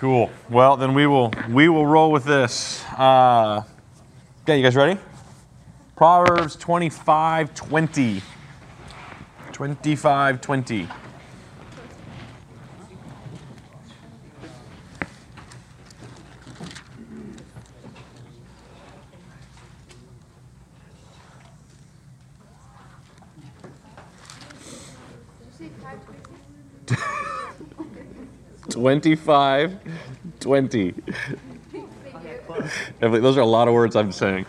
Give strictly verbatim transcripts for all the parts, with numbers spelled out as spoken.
Cool. Well, then we will we will roll with this. Uh, okay, you guys ready? Proverbs twenty-five twenty. twenty-five twenty. twenty-five twenty. Those are a lot of words I'm saying.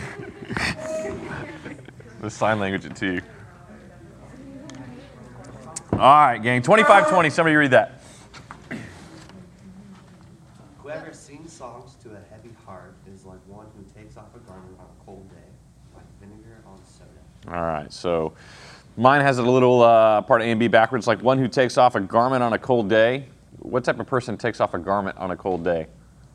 The sign language it to you. All right, gang. twenty-five twenty. Somebody read that. Whoever sings songs to a heavy heart is like one who takes off a garment on a cold day, like vinegar on soda. All right, so mine has a little uh, part A and B backwards, like one who takes off a garment on a cold day. What type of person takes off a garment on a cold day?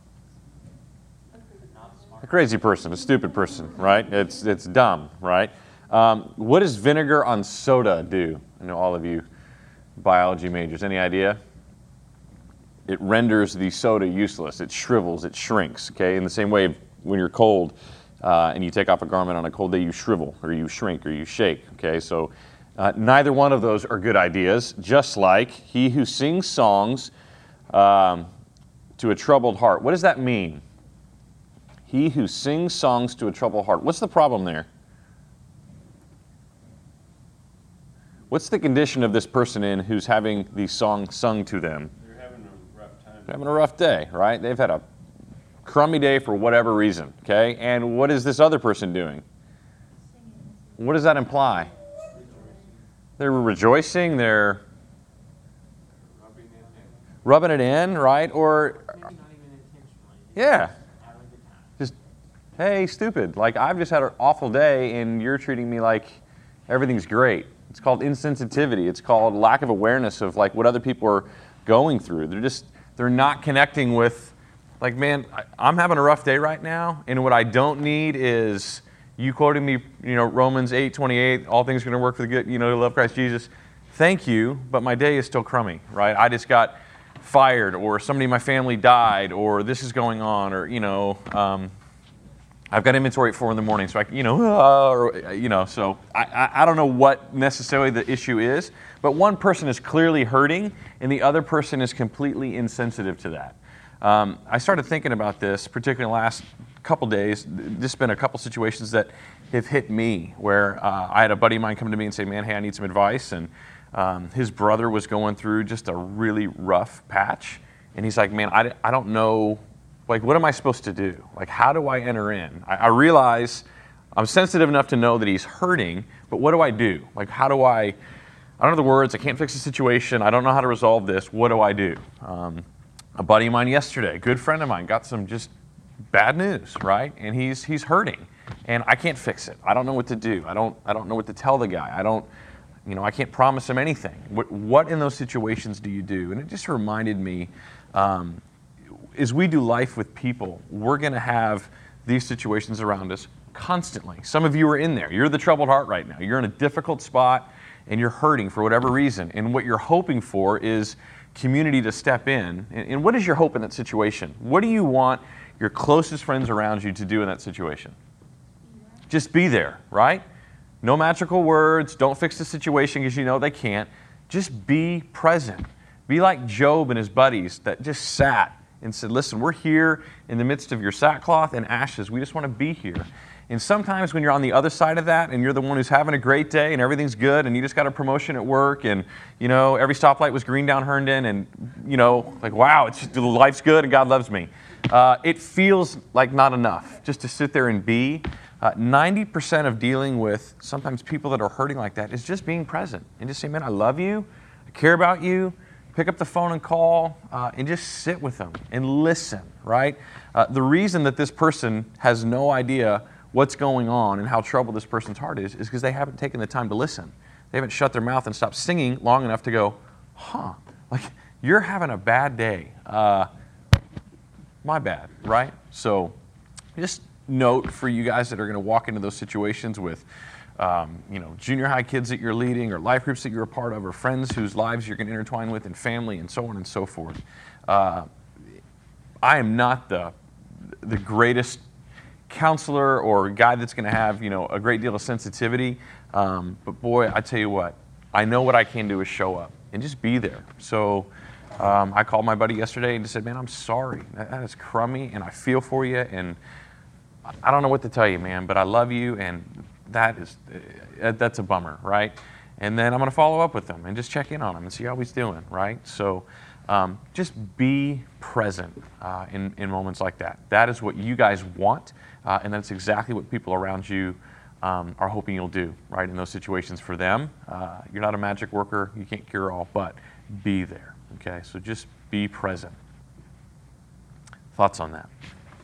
A crazy person, a stupid person, right? It's it's dumb, right? Um, what does vinegar on soda do? I know all of you biology majors. Any idea? It renders the soda useless. It shrivels, it shrinks, okay? In the same way, when you're cold uh, and you take off a garment on a cold day, you shrivel or you shrink or you shake, okay? So uh, neither one of those are good ideas, just like he who sings songs um, to a troubled heart. What does that mean? He who sings songs to a troubled heart. What's the problem there? What's the condition of this person in who's having these songs sung to them? They're having a rough time. They're having a rough day, right? They've had a crummy day for whatever reason, okay? And what is this other person doing? What does that imply? They're rejoicing, they're Rubbing it in. rubbing it in, right? Or, Maybe not even intentionally. yeah, Having a good time. just, hey, stupid. Like, I've just had an awful day, and you're treating me like everything's great. It's called insensitivity. It's called lack of awareness of, like, what other people are going through. They're just, they're not connecting with, like, man, I, I'm having a rough day right now, and what I don't need is you quoting me, you know, Romans eight twenty-eight, all things are going to work for the good, you know, to love Christ Jesus. Thank you, but my day is still crummy, right? I just got fired, or somebody in my family died, or this is going on, or, you know, um, I've got inventory at four in the morning, so I, you know, uh, or, you know, so I, I, I don't know what necessarily the issue is, but one person is clearly hurting, and the other person is completely insensitive to that. Um, I started thinking about this, particularly in the last couple days. There's been a couple situations that have hit me, where uh, I had a buddy of mine come to me and say, man, hey, I need some advice, and um, his brother was going through just a really rough patch, and he's like, man, I, I don't know, like, what am I supposed to do? Like, how do I enter in? I, I realize I'm sensitive enough to know that he's hurting, but what do I do? Like, how do I, I don't know the words, I can't fix the situation, I don't know how to resolve this, what do I do? Um, a buddy of mine yesterday, a good friend of mine, got some just bad news, right? And he's he's hurting, and I can't fix it. I don't know what to do. I don't I don't know what to tell the guy. I don't, you know, I can't promise him anything. What, what in those situations do you do? And it just reminded me, um, as we do life with people, we're going to have these situations around us constantly. Some of you are in there. You're the troubled heart right now. You're in a difficult spot, and you're hurting for whatever reason. And what you're hoping for is community to step in. And, and what is your hope in that situation? What do you want your closest friends around you to do in that situation? Just be there, right? No magical words. Don't fix the situation because you know they can't. Just be present. Be like Job and his buddies that just sat and said, listen, we're here in the midst of your sackcloth and ashes. We just want to be here. And sometimes when you're on the other side of that and you're the one who's having a great day and everything's good and you just got a promotion at work and, you know, every stoplight was green down Herndon and, you know, like, wow, it's just, life's good and God loves me. Uh, it feels like not enough just to sit there and be. Uh, ninety percent of dealing with sometimes people that are hurting like that is just being present and just say, man, I love you. I care about you. Pick up the phone and call uh, and just sit with them and listen, right? Uh, the reason that this person has no idea what's going on and how troubled this person's heart is is because they haven't taken the time to listen. They haven't shut their mouth and stopped singing long enough to go, huh, like, you're having a bad day. Uh, my bad, right? So just note for you guys that are going to walk into those situations with Um, you know, junior high kids that you're leading, or life groups that you're a part of, or friends whose lives you're going to intertwine with, and family, and so on and so forth. Uh, I am not the the greatest counselor or guy that's going to have, you know, a great deal of sensitivity. Um, but boy, I tell you what, I know what I can do is show up and just be there. So um, I called my buddy yesterday and just said, man, I'm sorry. That, that is crummy, and I feel for you, and I don't know what to tell you, man, but I love you, and that is uh, that's a bummer, right? And then I'm going to follow up with him and just check in on him and see how he's doing, right? So um, just be present uh, in, in moments like that. That is what you guys want, uh, and that's exactly what people around you um, are hoping you'll do, right, in those situations for them. Uh, you're not a magic worker. You can't cure all, but be there, okay? So just be present. Thoughts on that?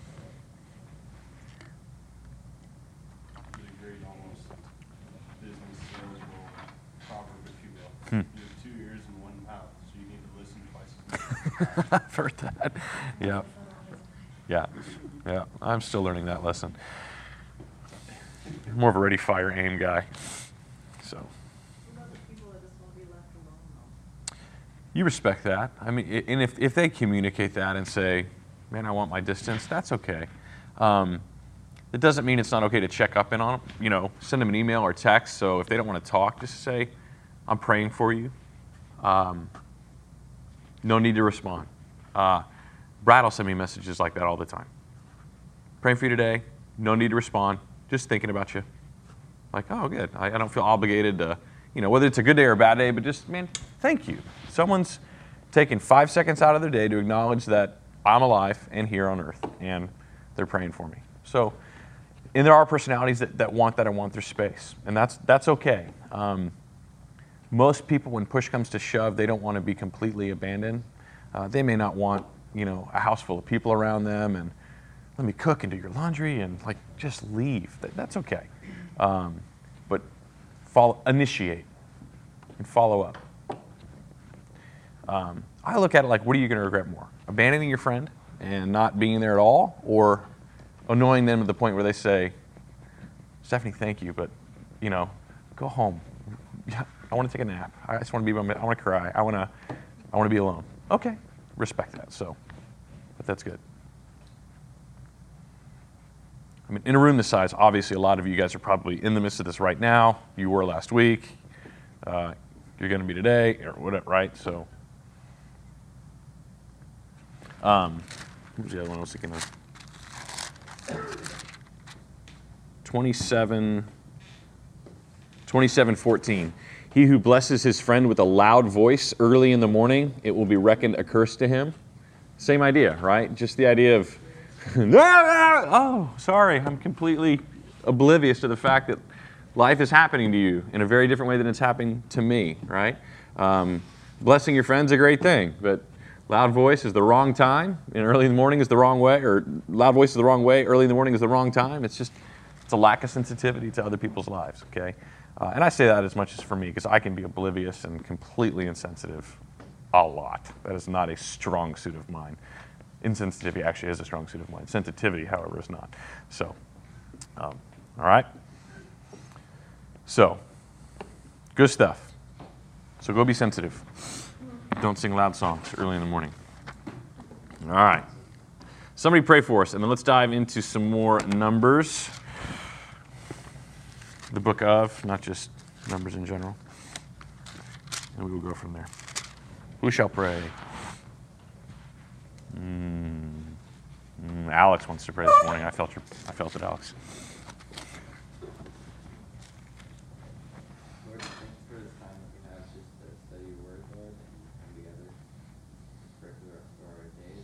There's a great almost business salesman proverb, if you will. Hmm. You have two ears and one mouth, so you need to listen twice as much. I've heard that. Yeah. Yeah. Yeah. I'm still learning that lesson. More of a ready, fire, aim guy. So. What about the people that just want to be left alone, though? You respect that. I mean, i- and if, if they communicate that and say, man, I want my distance, that's okay. Um, it doesn't mean it's not okay to check up in on them. You know, send them an email or text. So if they don't want to talk, just say, I'm praying for you. Um, no need to respond. Uh, Brad will send me messages like that all the time. Praying for you today. No need to respond. Just thinking about you. Like, oh, good. I, I don't feel obligated to, you know, whether it's a good day or a bad day, but just, man, thank you. Someone's taking five seconds out of their day to acknowledge that I'm alive and here on earth, and they're praying for me. So, and there are personalities that, that want that and want their space, and that's that's okay. Um, most people, when push comes to shove, they don't want to be completely abandoned. Uh, they may not want, you know, a house full of people around them and let me cook and do your laundry and like just leave. That, that's okay. Um, but follow, initiate and follow up. Um, I look at it like, what are you going to regret more? Abandoning your friend and not being there at all, or annoying them to the point where they say, Stephanie, thank you, but, you know, go home. I want to take a nap. I just want to be by my, I want to cry. I want to I want to be alone. Okay, respect that. So, but that's good. I mean, in a room this size, obviously a lot of you guys are probably in the midst of this right now. You were last week. Uh, you're going to be today, or whatever, right? So, um, what was the other one I was thinking of? twenty-seven, twenty-seven fourteen. He who blesses his friend with a loud voice early in the morning, it will be reckoned a curse to him. Same idea, right? Just the idea of, oh, sorry, I'm completely oblivious to the fact that life is happening to you in a very different way than it's happening to me, right? Um, blessing your friend's a great thing, but loud voice is the wrong time, and early in the morning is the wrong way, or loud voice is the wrong way, early in the morning is the wrong time. It's just, it's a lack of sensitivity to other people's lives, okay? Uh, and I say that as much as for me, because I can be oblivious and completely insensitive a lot. That is not a strong suit of mine. Insensitivity actually is a strong suit of mine. Sensitivity, however, is not. So, um, all right? So, good stuff. So go be sensitive. Don't sing loud songs early in the morning. All right. Somebody pray for us, and then let's dive into some more Numbers. The book of, not just Numbers in general. And we will go from there. Who shall pray? Mm, mm, Alex wants to pray this morning. I felt your, I felt it, Alex. Lord, thanks for this time that we have just to study your word, Lord, and come together, pray for the rest of our days.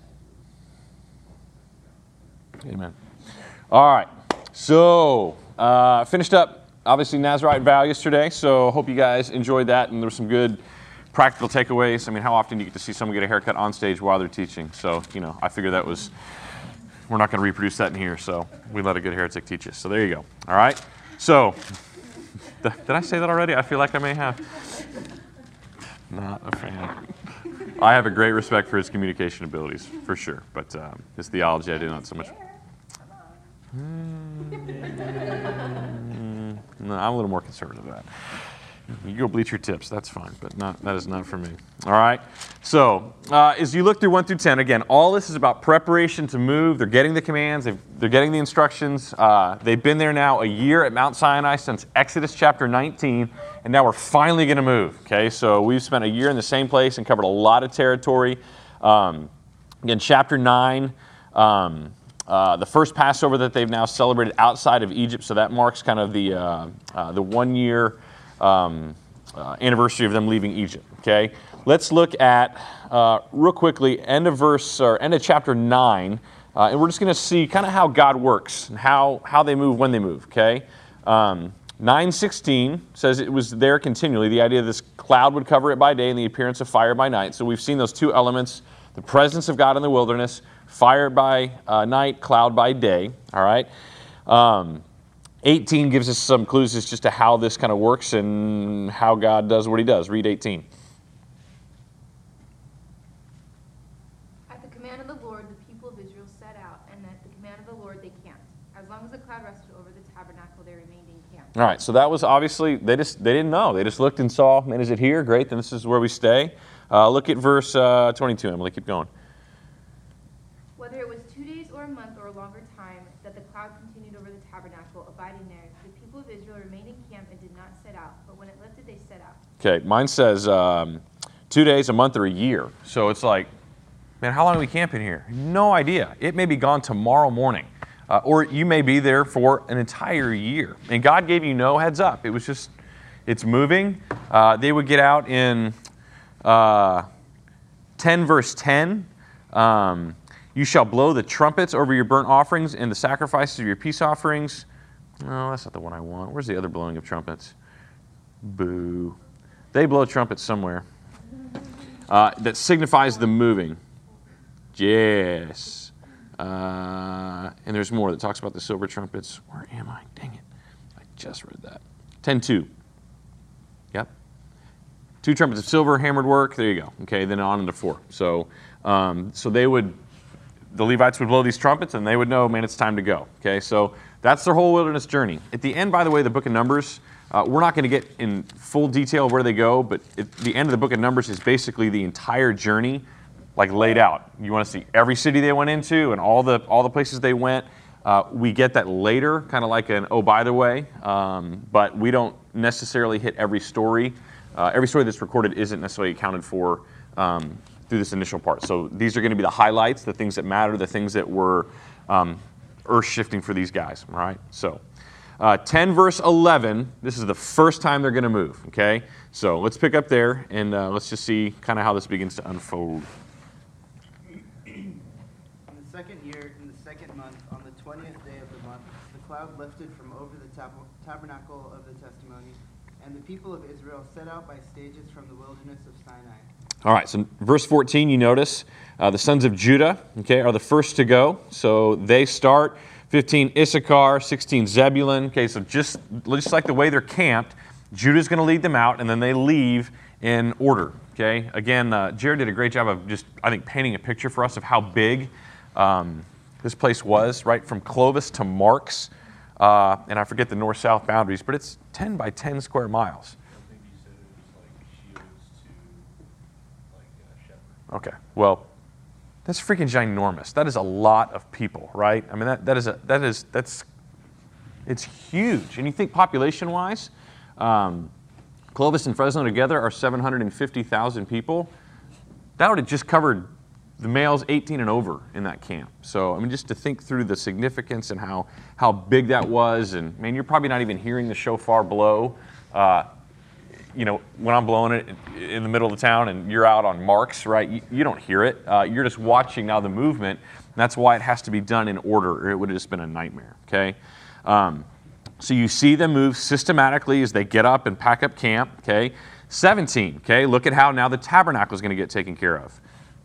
And Amen. All right. So, uh, finished up, obviously, Nazarite vow yesterday, so hope you guys enjoyed that, and there were some good practical takeaways. I mean, how often do you get to see someone get a haircut on stage while they're teaching? So, you know, I figured that was, we're not going to reproduce that in here, so we let a good heretic teach us. So there you go. All right? So, th- did I say that already? I feel like I may have. Not a fan. I have a great respect for his communication abilities, for sure, but um, his theology I do not so much. Mm, no, I'm a little more conservative than that. You go bleach your tips. That's fine, but not that is not for me. All right. So uh, as you look through one through ten, again, all this is about preparation to move. They're getting the commands. They've, they're getting the instructions. Uh, they've been there now a year at Mount Sinai since Exodus chapter nineteen, and now we're finally going to move. Okay. So we've spent a year in the same place and covered a lot of territory. Um, again, chapter nine. Um, Uh, the first Passover that they've now celebrated outside of Egypt, so that marks kind of the uh, uh, the one year um, uh, anniversary of them leaving Egypt. Okay, let's look at uh, real quickly end of verse or end of chapter nine, uh, and we're just going to see kind of how God works and how how they move when they move. Okay, um, nine sixteen says it was there continually. The idea of this cloud would cover it by day and the appearance of fire by night. So we've seen those two elements: the presence of God in the wilderness. Fire by uh, night, cloud by day, all right? Um, eighteen gives us some clues as just to how this kind of works and how God does what he does. Read eighteen. At the command of the Lord, the people of Israel set out, and at the command of the Lord, they camped. As long as the cloud rested over the tabernacle, they remained in camp. All right, so that was obviously, they just they didn't know. They just looked and saw, man, is it here? Great, then this is where we stay. Uh, look at verse uh, twenty-two, Emily, keep going. Whether it was two days or a month or a longer time that the cloud continued over the tabernacle, abiding there, the people of Israel remained in camp and did not set out. But when it lifted, they set out. Okay, mine says um, two days, a month, or a year. So it's like, man, how long are we camping here? No idea. It may be gone tomorrow morning. Uh, or you may be there for an entire year. And God gave you no heads up. It was just, it's moving. Uh, they would get out in uh, ten verse ten. Um, You shall blow the trumpets over your burnt offerings and the sacrifices of your peace offerings. No, that's not the one I want. Where's the other blowing of trumpets? Boo. They blow trumpets somewhere. Uh, that signifies the moving. Yes. Uh, and there's more that talks about the silver trumpets. Where am I? Dang it. I just read that. ten two. Yep. Two trumpets of silver, hammered work. There you go. Okay, then on into four. So, um, so they would... The Levites would blow these trumpets, and they would know, man, it's time to go. Okay, so that's their whole wilderness journey. At the end, by the way, the book of Numbers, uh, we're not going to get in full detail where they go, but at the end of the book of Numbers is basically the entire journey, like laid out. You want to see every city they went into and all the all the places they went. Uh, we get that later, kind of like an oh, by the way, um, but we don't necessarily hit every story. Uh, every story that's recorded isn't necessarily accounted for. Um, through this initial part. So these are going to be the highlights, the things that matter, the things that were um, earth-shifting for these guys, all right? So uh, ten verse eleven, this is the first time they're going to move, okay? So let's pick up there, and uh, let's just see kind of how this begins to unfold. In the second year, in the second month, on the twentieth day of the month, the cloud lifted from over the tab- tabernacle of the testimony, and the people of Israel set out by stages from the wilderness of Sinai. All right, so verse fourteen, you notice uh, the sons of Judah, okay, are the first to go. So they start. fifteen, Issachar. sixteen, Zebulun. Okay, so just, just like the way they're camped, Judah's going to lead them out, and then they leave in order. Okay, again, uh, Jared did a great job of just, I think, painting a picture for us of how big um, this place was, right, from Clovis to Marks. Uh, and I forget the north-south boundaries, but it's ten by ten square miles. I think you said it was like Shields to like uh, Shepherd. Okay, well, that's freaking ginormous. That is a lot of people, right? I mean, that, that is a that is that's it's huge. And you think population-wise, um, Clovis and Fresno together are seven hundred fifty thousand people. That would have just covered the males eighteen and over in that camp. So, I mean, just to think through the significance and how how big that was, and man, you're probably not even hearing the shofar blow. Uh, you know, when I'm blowing it in the middle of the town and you're out on Marks, right, you, you don't hear it. Uh, you're just watching now the movement. And that's why it has to be done in order, or it would have just been a nightmare, okay? Um, so you see them move systematically as they get up and pack up camp, okay? seventeen, okay, look at how now the tabernacle is going to get taken care of.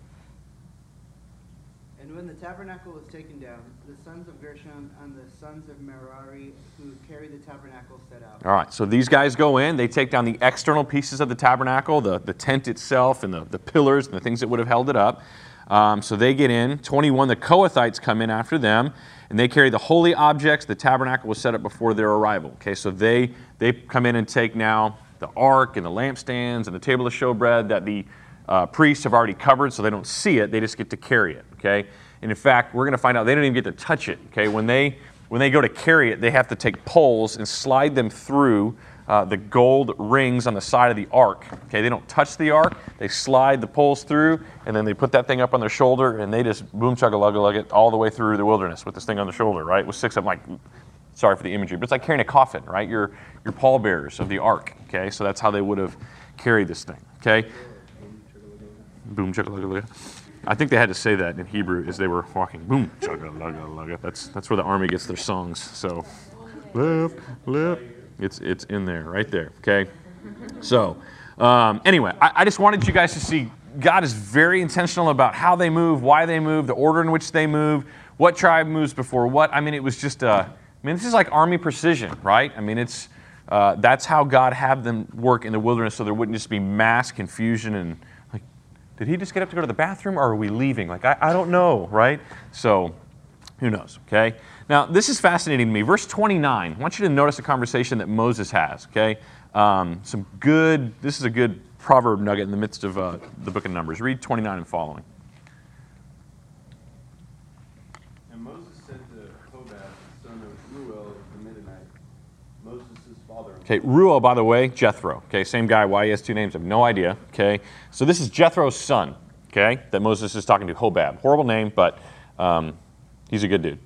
And when the tabernacle was taken down, the sons of Gershon and the sons of Merari who carried the tabernacle set out. All right, so these guys go in, they take down the external pieces of the tabernacle, the, the tent itself and the, the pillars and the things that would have held it up. Um, so they get in. twenty-one, the Kohathites come in after them, and they carry the holy objects. The tabernacle was set up before their arrival. Okay, so they they come in and take now the ark and the lampstands and the table of showbread that the uh, priests have already covered, so they don't see it. They just get to carry it, okay? And in fact, we're going to find out they don't even get to touch it, okay? When they when they go to carry it, they have to take poles and slide them through uh, the gold rings on the side of the ark, okay? They don't touch the ark. They slide the poles through, and then they put that thing up on their shoulder, and they just boom chugga lugga lug it all the way through the wilderness with this thing on their shoulder, right? With six of them, like, sorry for the imagery, but it's like carrying a coffin, right? You're, you're pallbearers of the ark, okay? So that's how they would have carried this thing, okay? Boom chugga lugga lugga. I think they had to say that in Hebrew as they were walking. Boom chugga lugga lugga. That's that's where the army gets their songs. So left, left. It's it's in there, right there. Okay. So um, anyway, I, I just wanted you guys to see God is very intentional about how they move, why they move, the order in which they move, what tribe moves before what. I mean, it was just. Uh, I mean, this is like army precision, right? I mean, it's uh, that's how God had them work in the wilderness, so there wouldn't just be mass confusion and. Did he just get up to go to the bathroom, or are we leaving? Like, I, I don't know, right? So, who knows, okay? Now, this is fascinating to me. Verse twenty-nine, I want you to notice a conversation that Moses has, okay? Um, some good, this is a good proverb nugget in the midst of uh, the book of Numbers. Read twenty-nine and following. And Moses said to Hobab, son of Ruel the Midianite, Moses' father. Okay, Ruel, by the way, Jethro. Okay, same guy. Why he has two names, I have no idea. Okay, so this is Jethro's son. Okay, that Moses is talking to. Hobab. Horrible name, but um, he's a good dude.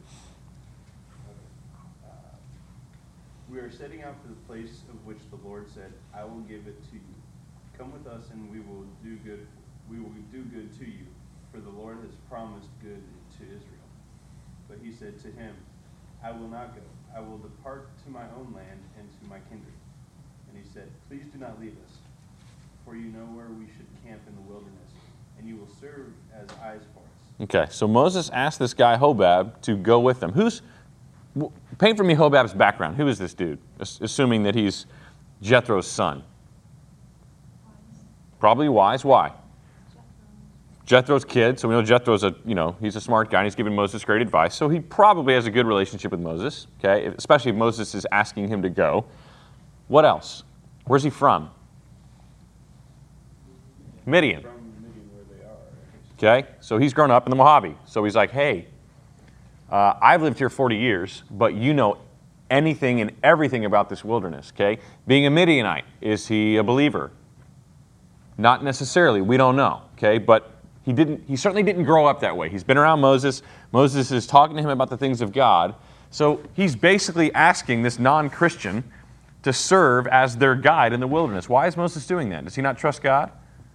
Uh, we are setting out for the place of which the Lord said, I will give it to you. Come with us, and we will do good. We will do good to you, for the Lord has promised good to Israel. But he said to him, I will not go. I will depart to my own land and to my kindred. And he said, please do not leave us, for you know where we should camp in the wilderness, and you will serve as eyes for us. Okay, so Moses asked this guy Hobab to go with them. Who's, paint for me Hobab's background. Who is this dude? Assuming that he's Jethro's son. Probably wise. Why? Jethro's kid, so we know Jethro's a, you know, he's a smart guy, and he's giving Moses great advice, so he probably has a good relationship with Moses, okay, especially if Moses is asking him to go. What else? Where's he from? Midian. From Midian where they are. Okay, so he's grown up in the Mojave, so he's like, hey, uh, I've lived here forty years, but you know anything and everything about this wilderness, okay? Being a Midianite, is he a believer? Not necessarily, we don't know, okay, but He didn't. He certainly didn't grow up that way. He's been around Moses. Moses is talking to him about the things of God. So he's basically asking this non-Christian to serve as their guide in the wilderness. Why is Moses doing that? Does he not trust God?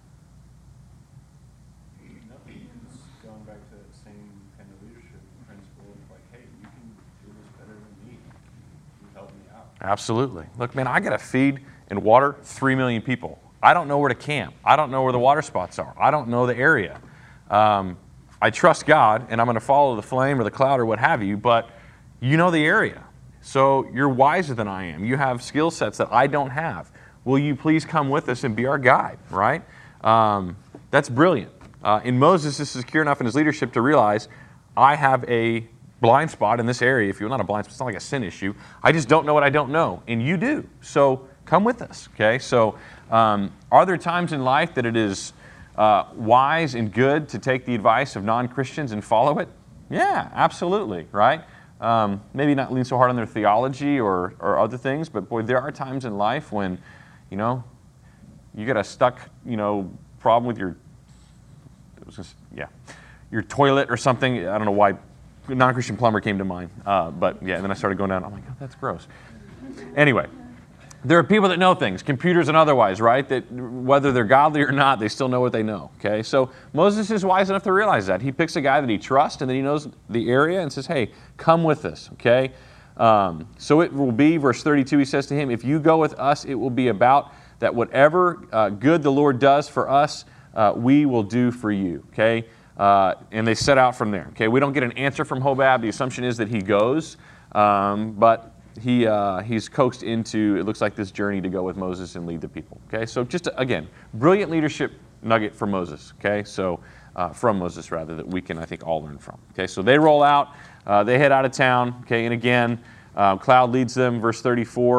No, he's going back to that same kind of leadership principle of like, hey, you can do this better than me. You help me out. Absolutely. Look, man, I got to feed and water three million people. I don't know where to camp. I don't know where the water spots are. I don't know the area. Um, I trust God, and I'm going to follow the flame or the cloud or what have you, but you know the area. So you're wiser than I am. You have skill sets that I don't have. Will you please come with us and be our guide, right? Um, that's brilliant. Uh, in Moses, this is secure enough in his leadership to realize I have a blind spot in this area. If you're not a blind spot, it's not like a sin issue. I just don't know what I don't know, and you do. So come with us, okay? So um, are there times in life that it is uh, wise and good to take the advice of non-Christians and follow it? Yeah, absolutely, right? Um, maybe not lean so hard on their theology or, or other things, but boy, there are times in life when, you know, you got a stuck, you know, problem with your, it was just, yeah, your toilet or something. I don't know why non-Christian plumber came to mind, uh, but yeah, and then I started going down, oh my God, that's gross. Anyway, there are people that know things, computers and otherwise, right? That whether they're godly or not, they still know what they know, okay? So Moses is wise enough to realize that. He picks a guy that he trusts and that he knows the area and says, hey, come with us, okay? Um, so it will be, verse thirty-two, he says to him, if you go with us, it will be about that whatever uh, good the Lord does for us, uh, we will do for you, okay? Uh, and they set out from there, okay? We don't get an answer from Hobab. The assumption is that he goes, um, but He uh, he's coaxed into, it looks like, this journey to go with Moses and lead the people. Okay, so just, again, brilliant leadership nugget for Moses. Okay, so uh, from Moses, rather, that we can, I think, all learn from. Okay, so they roll out, uh, they head out of town. Okay, and again, uh, cloud leads them, verse thirty-four.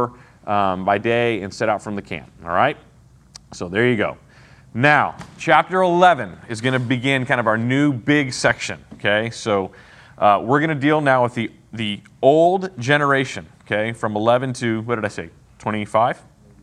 um, by day and set out from the camp. All right? So there you go. Now, chapter eleven is going to begin kind of our new big section. Okay? So uh, we're going to deal now with the, the old generation. Okay? From eleven to, what did I say, twenty-five?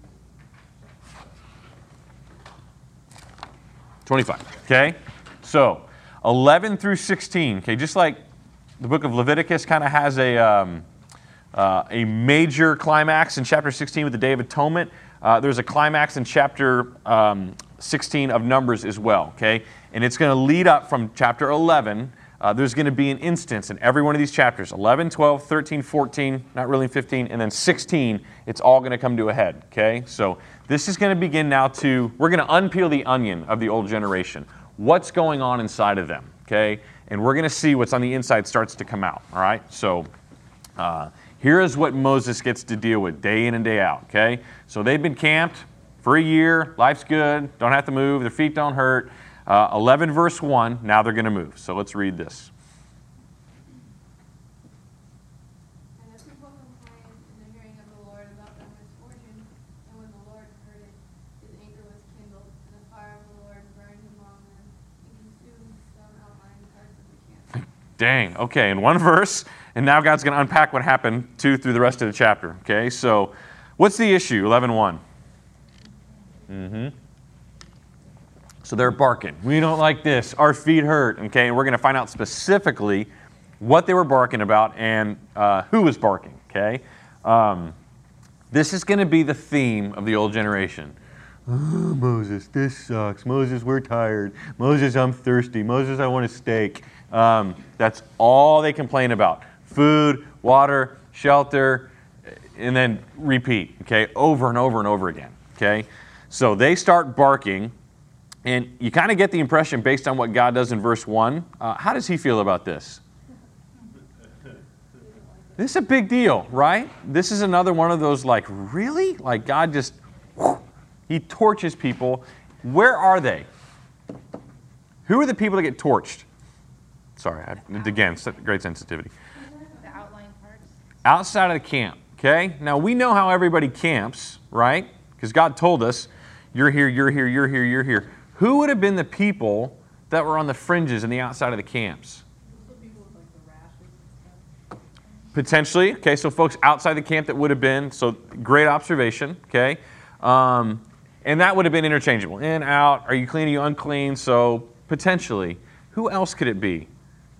twenty-five. Okay? So eleven through sixteen. Okay? Just like the book of Leviticus kind of has a, um, uh, a major climax in chapter sixteen with the Day of Atonement, uh, there's a climax in chapter um, sixteen of Numbers as well. Okay? And it's going to lead up from chapter eleven. Uh, there's going to be an instance in every one of these chapters, eleven, twelve, thirteen, fourteen, not really fifteen, and then sixteen, it's all going to come to a head. Okay? So this is going to begin now to, we're going to unpeel the onion of the old generation. What's going on inside of them? Okay? And we're going to see what's on the inside starts to come out. All right? So uh, here is what Moses gets to deal with day in and day out. Okay? So they've been camped for a year. Life's good. Don't have to move. Their feet don't hurt. Uh, eleven verse one. Now they're going to move. So let's read this. And the people complained in the hearing of the Lord about their misfortune. And when the Lord heard it, his anger was kindled, and the fire of the Lord burned among them, and consumed some outlying parts of the camp. Dang. Okay, in one verse, and now God's going to unpack what happened to through the rest of the chapter. Okay, so what's the issue? eleven one. Mm-hmm. So they're barking. We don't like this. Our feet hurt. Okay, and we're going to find out specifically what they were barking about and uh, who was barking. Okay, um, this is going to be the theme of the old generation. Oh, Moses, this sucks. Moses, we're tired. Moses, I'm thirsty. Moses, I want a steak. Um, that's all they complain about. Food, water, shelter, and then repeat. Okay, over and over and over again. Okay, so they start barking. And you kind of get the impression, based on what God does in verse one, uh, how does he feel about this? This is a big deal, right? This is another one of those, like, really? Like, God just, whoosh, he torches people. Where are they? Who are the people that get torched? Sorry, I, again, great sensitivity. The outlying parts. Outside of the camp, okay? Now, we know how everybody camps, right? Because God told us, you're here, you're here, you're here, you're here. Who would have been the people that were on the fringes and the outside of the camps? Potentially. Okay, so folks outside the camp that would have been, so great observation, okay? Um, and that would have been interchangeable. In, out, are you clean, are you unclean? So potentially. Who else could it be? The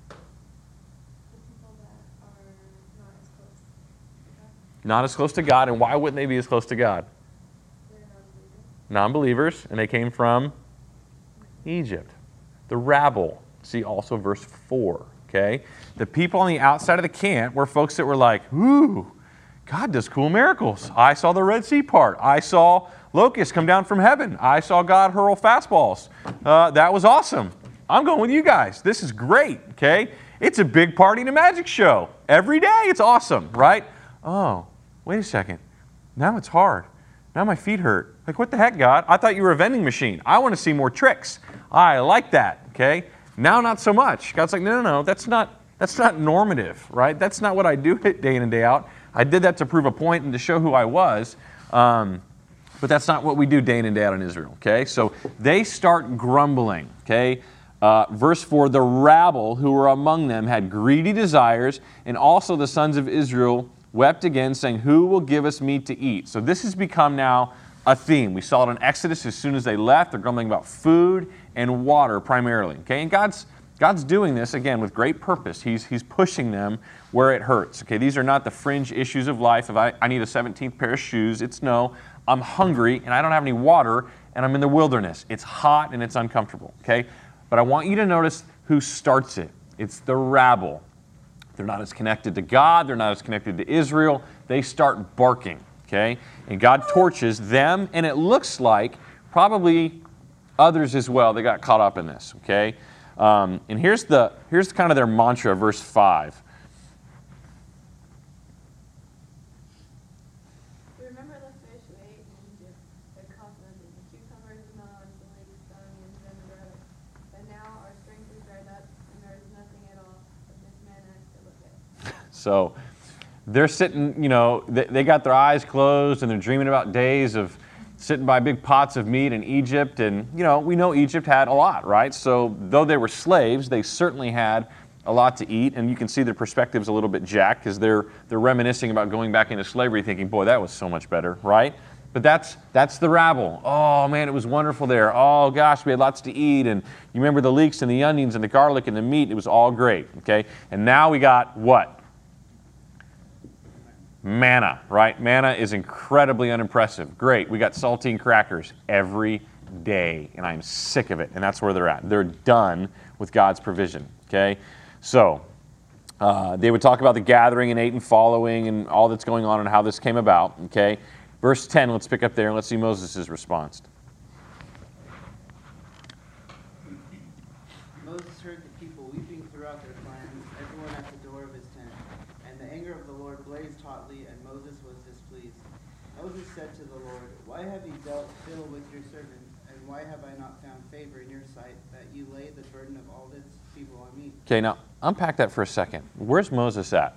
people that are not as close to God. Not as close to God, and why wouldn't they be as close to God? They're non-believers. Non-believers, and they came from Egypt. The rabble. See also verse four, okay? The people on the outside of the camp were folks that were like, ooh, God does cool miracles. I saw the Red Sea part. I saw locusts come down from heaven. I saw God hurl fastballs. Uh, that was awesome. I'm going with you guys. This is great, okay? It's a big party and a magic show. Every day it's awesome, right? Oh, wait a second. Now it's hard. Now my feet hurt. Like, what the heck, God? I thought you were a vending machine. I want to see more tricks. I like that, okay? Now not so much. God's like, no, no, no, that's not, that's not normative, right? That's not what I do day in and day out. I did that to prove a point and to show who I was, um, but that's not what we do day in and day out in Israel, okay? So they start grumbling, okay? Uh, verse four, the rabble who were among them had greedy desires, and also the sons of Israel wept again, saying, who will give us meat to eat? So this has become now a theme. We saw it in Exodus as soon as they left. They're grumbling about food and water primarily. Okay, and God's God's doing this, again, with great purpose. He's, he's pushing them where it hurts. Okay, these are not the fringe issues of life. If I, I need a seventeenth pair of shoes, it's no, I'm hungry and I don't have any water and I'm in the wilderness. It's hot and it's uncomfortable. Okay, but I want you to notice who starts it. It's the rabble. They're not as connected to God. They're not as connected to Israel. They start barking, okay? And God torches them, and it looks like probably others as well that got caught up in this, okay? Um, and here's the here's kind of their mantra, verse five. Remember the fish we ate in Egypt, the cockroaches, the cucumbers, the melons, the leeks, the onions, and the radish. But now our strength is dried up, and there is nothing at all but this manna to look at. So they're sitting, you know, they, they got their eyes closed and they're dreaming about days of sitting by big pots of meat in Egypt. And, you know, we know Egypt had a lot, right? So though they were slaves, they certainly had a lot to eat. And you can see their perspective's a little bit jacked because they're, they're reminiscing about going back into slavery thinking, boy, that was so much better, right? But that's that's the rabble. Oh, man, it was wonderful there. Oh, gosh, we had lots to eat. And you remember the leeks and the onions and the garlic and the meat. It was all great, okay? And now we got what? Manna, right? Manna is incredibly unimpressive. Great. We got saltine crackers every day, and I'm sick of it. And that's where they're at. They're done with God's provision, okay? So uh, they would talk about the gathering and ate and following and all that's going on and how this came about, okay? Verse ten, let's pick up there and let's see Moses' response. Moses heard the people weeping throughout their clans, everyone at the door of his tent. And the anger of the Lord blazed hotly, and Moses was displeased. Moses said to the Lord, "Why have you dealt ill with your servant, and why have I not found favor in your sight, that you lay the burden of all this people on me?" Okay, now unpack that for a second. Where's Moses at?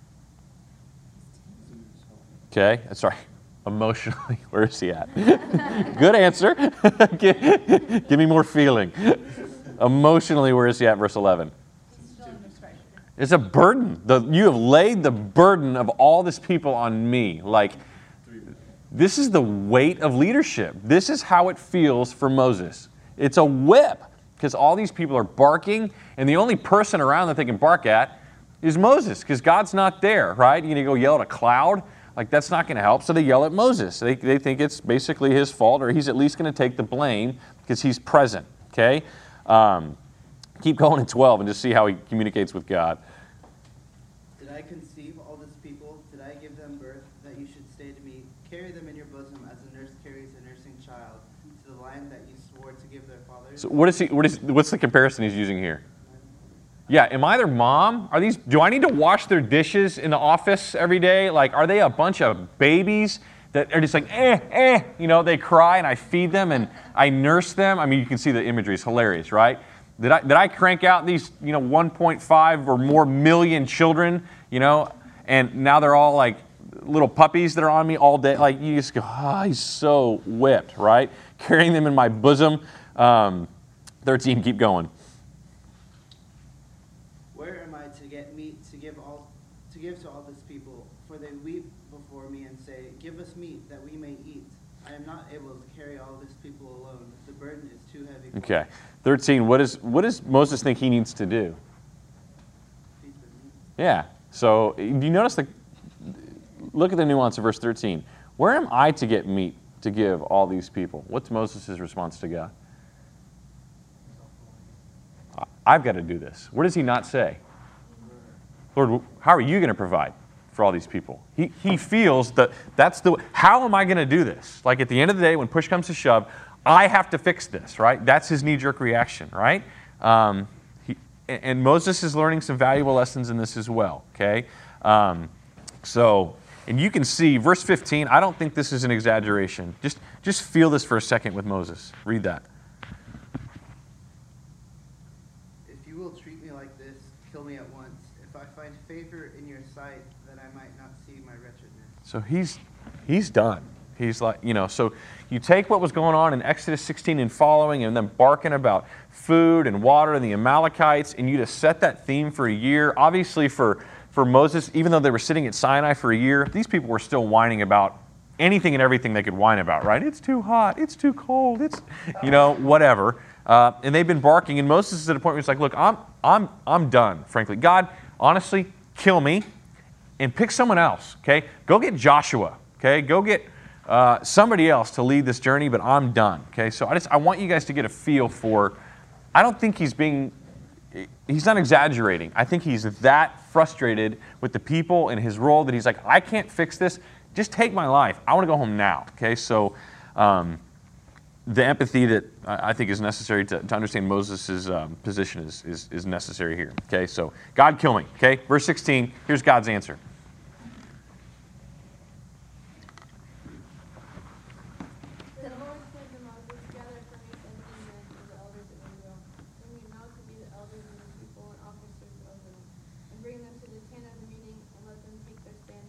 Okay, sorry. Emotionally, where is he at? Good answer. give, give me more feeling. Emotionally, where is he at? Verse eleven. It's a burden. The, you have laid the burden of all this people on me. Like, this is the weight of leadership. This is how it feels for Moses. It's a whip because all these people are barking, and the only person around that they can bark at is Moses because God's not there, right? You're going to go yell at a cloud? Like, that's not going to help. So they yell at Moses. They, they think it's basically his fault, or he's at least going to take the blame because he's present, okay? Um, keep going in twelve and just see how he communicates with God. Did I conceive all this people? Did I give them birth, that you should say to me, "Carry them in your bosom as a nurse carries a nursing child, to the land that you swore to give their fathers"? So what is he, what is, what's the comparison he's using here? Yeah, am I their mom? Are these? Do I need to wash their dishes in the office every day? Like, are they a bunch of babies that are just like, eh, eh, you know, they cry and I feed them and I nurse them? I mean, you can see the imagery is hilarious, right? Did I, did I crank out these, you know, one point five or more million children, you know, and now they're all like little puppies that are on me all day? Like, you just go, ah, oh, he's so whipped, right? Carrying them in my bosom. Um, thirteen, keep going. Where am I to get meat to give all to give to all this people? For they weep before me and say, "Give us meat that we may eat." I am not able to carry all this people alone. The burden is too heavy for Okay. me. thirteen, what, is, what does Moses think he needs to do? Feed them meat. Yeah. So do you notice the, look at the nuance of verse thirteen. Where am I to get meat to give all these people? What's Moses' response to God? I've got to do this. What does he not say? Lord, how are you going to provide for all these people? He, he feels that that's the, how am I going to do this? Like at the end of the day, when push comes to shove, I have to fix this, right? That's his knee-jerk reaction, right? Um, he, and Moses is learning some valuable lessons in this as well, okay? Um, so, and you can see, verse fifteen, I don't think this is an exaggeration. Just, just feel this for a second with Moses. Read that. If you will treat me like this, kill me at once. If I find favor in your sight, that I might not see my wretchedness. So he's he's done. He's like, you know, so you take what was going on in Exodus sixteen and following and then barking about food and water and the Amalekites, and you just set that theme for a year. Obviously for, for Moses, even though they were sitting at Sinai for a year, these people were still whining about anything and everything they could whine about, right? It's too hot, it's too cold, it's, you know, whatever. Uh, and they've been barking, and Moses is at a point where he's like, look, I'm, I'm, I'm done, frankly. God, honestly, kill me and pick someone else, okay? Go get Joshua, okay? Go get uh, somebody else to lead this journey, but I'm done, okay? So I just, I want you guys to get a feel for, I don't think he's being, he's not exaggerating. I think he's that frustrated with the people and his role that he's like, I can't fix this. Just take my life. I want to go home now, okay? So, um, the empathy that I think is necessary to, to understand Moses' um, position is, is, is necessary here. Okay, so God kill me. Okay, verse sixteen, here's God's answer. The Lord said to Moses, "Gather for me seventy men of the elders of Israel, whom you know to be the elders of the people and officers of them, and bring them to the tent of the meeting, and let them take their stand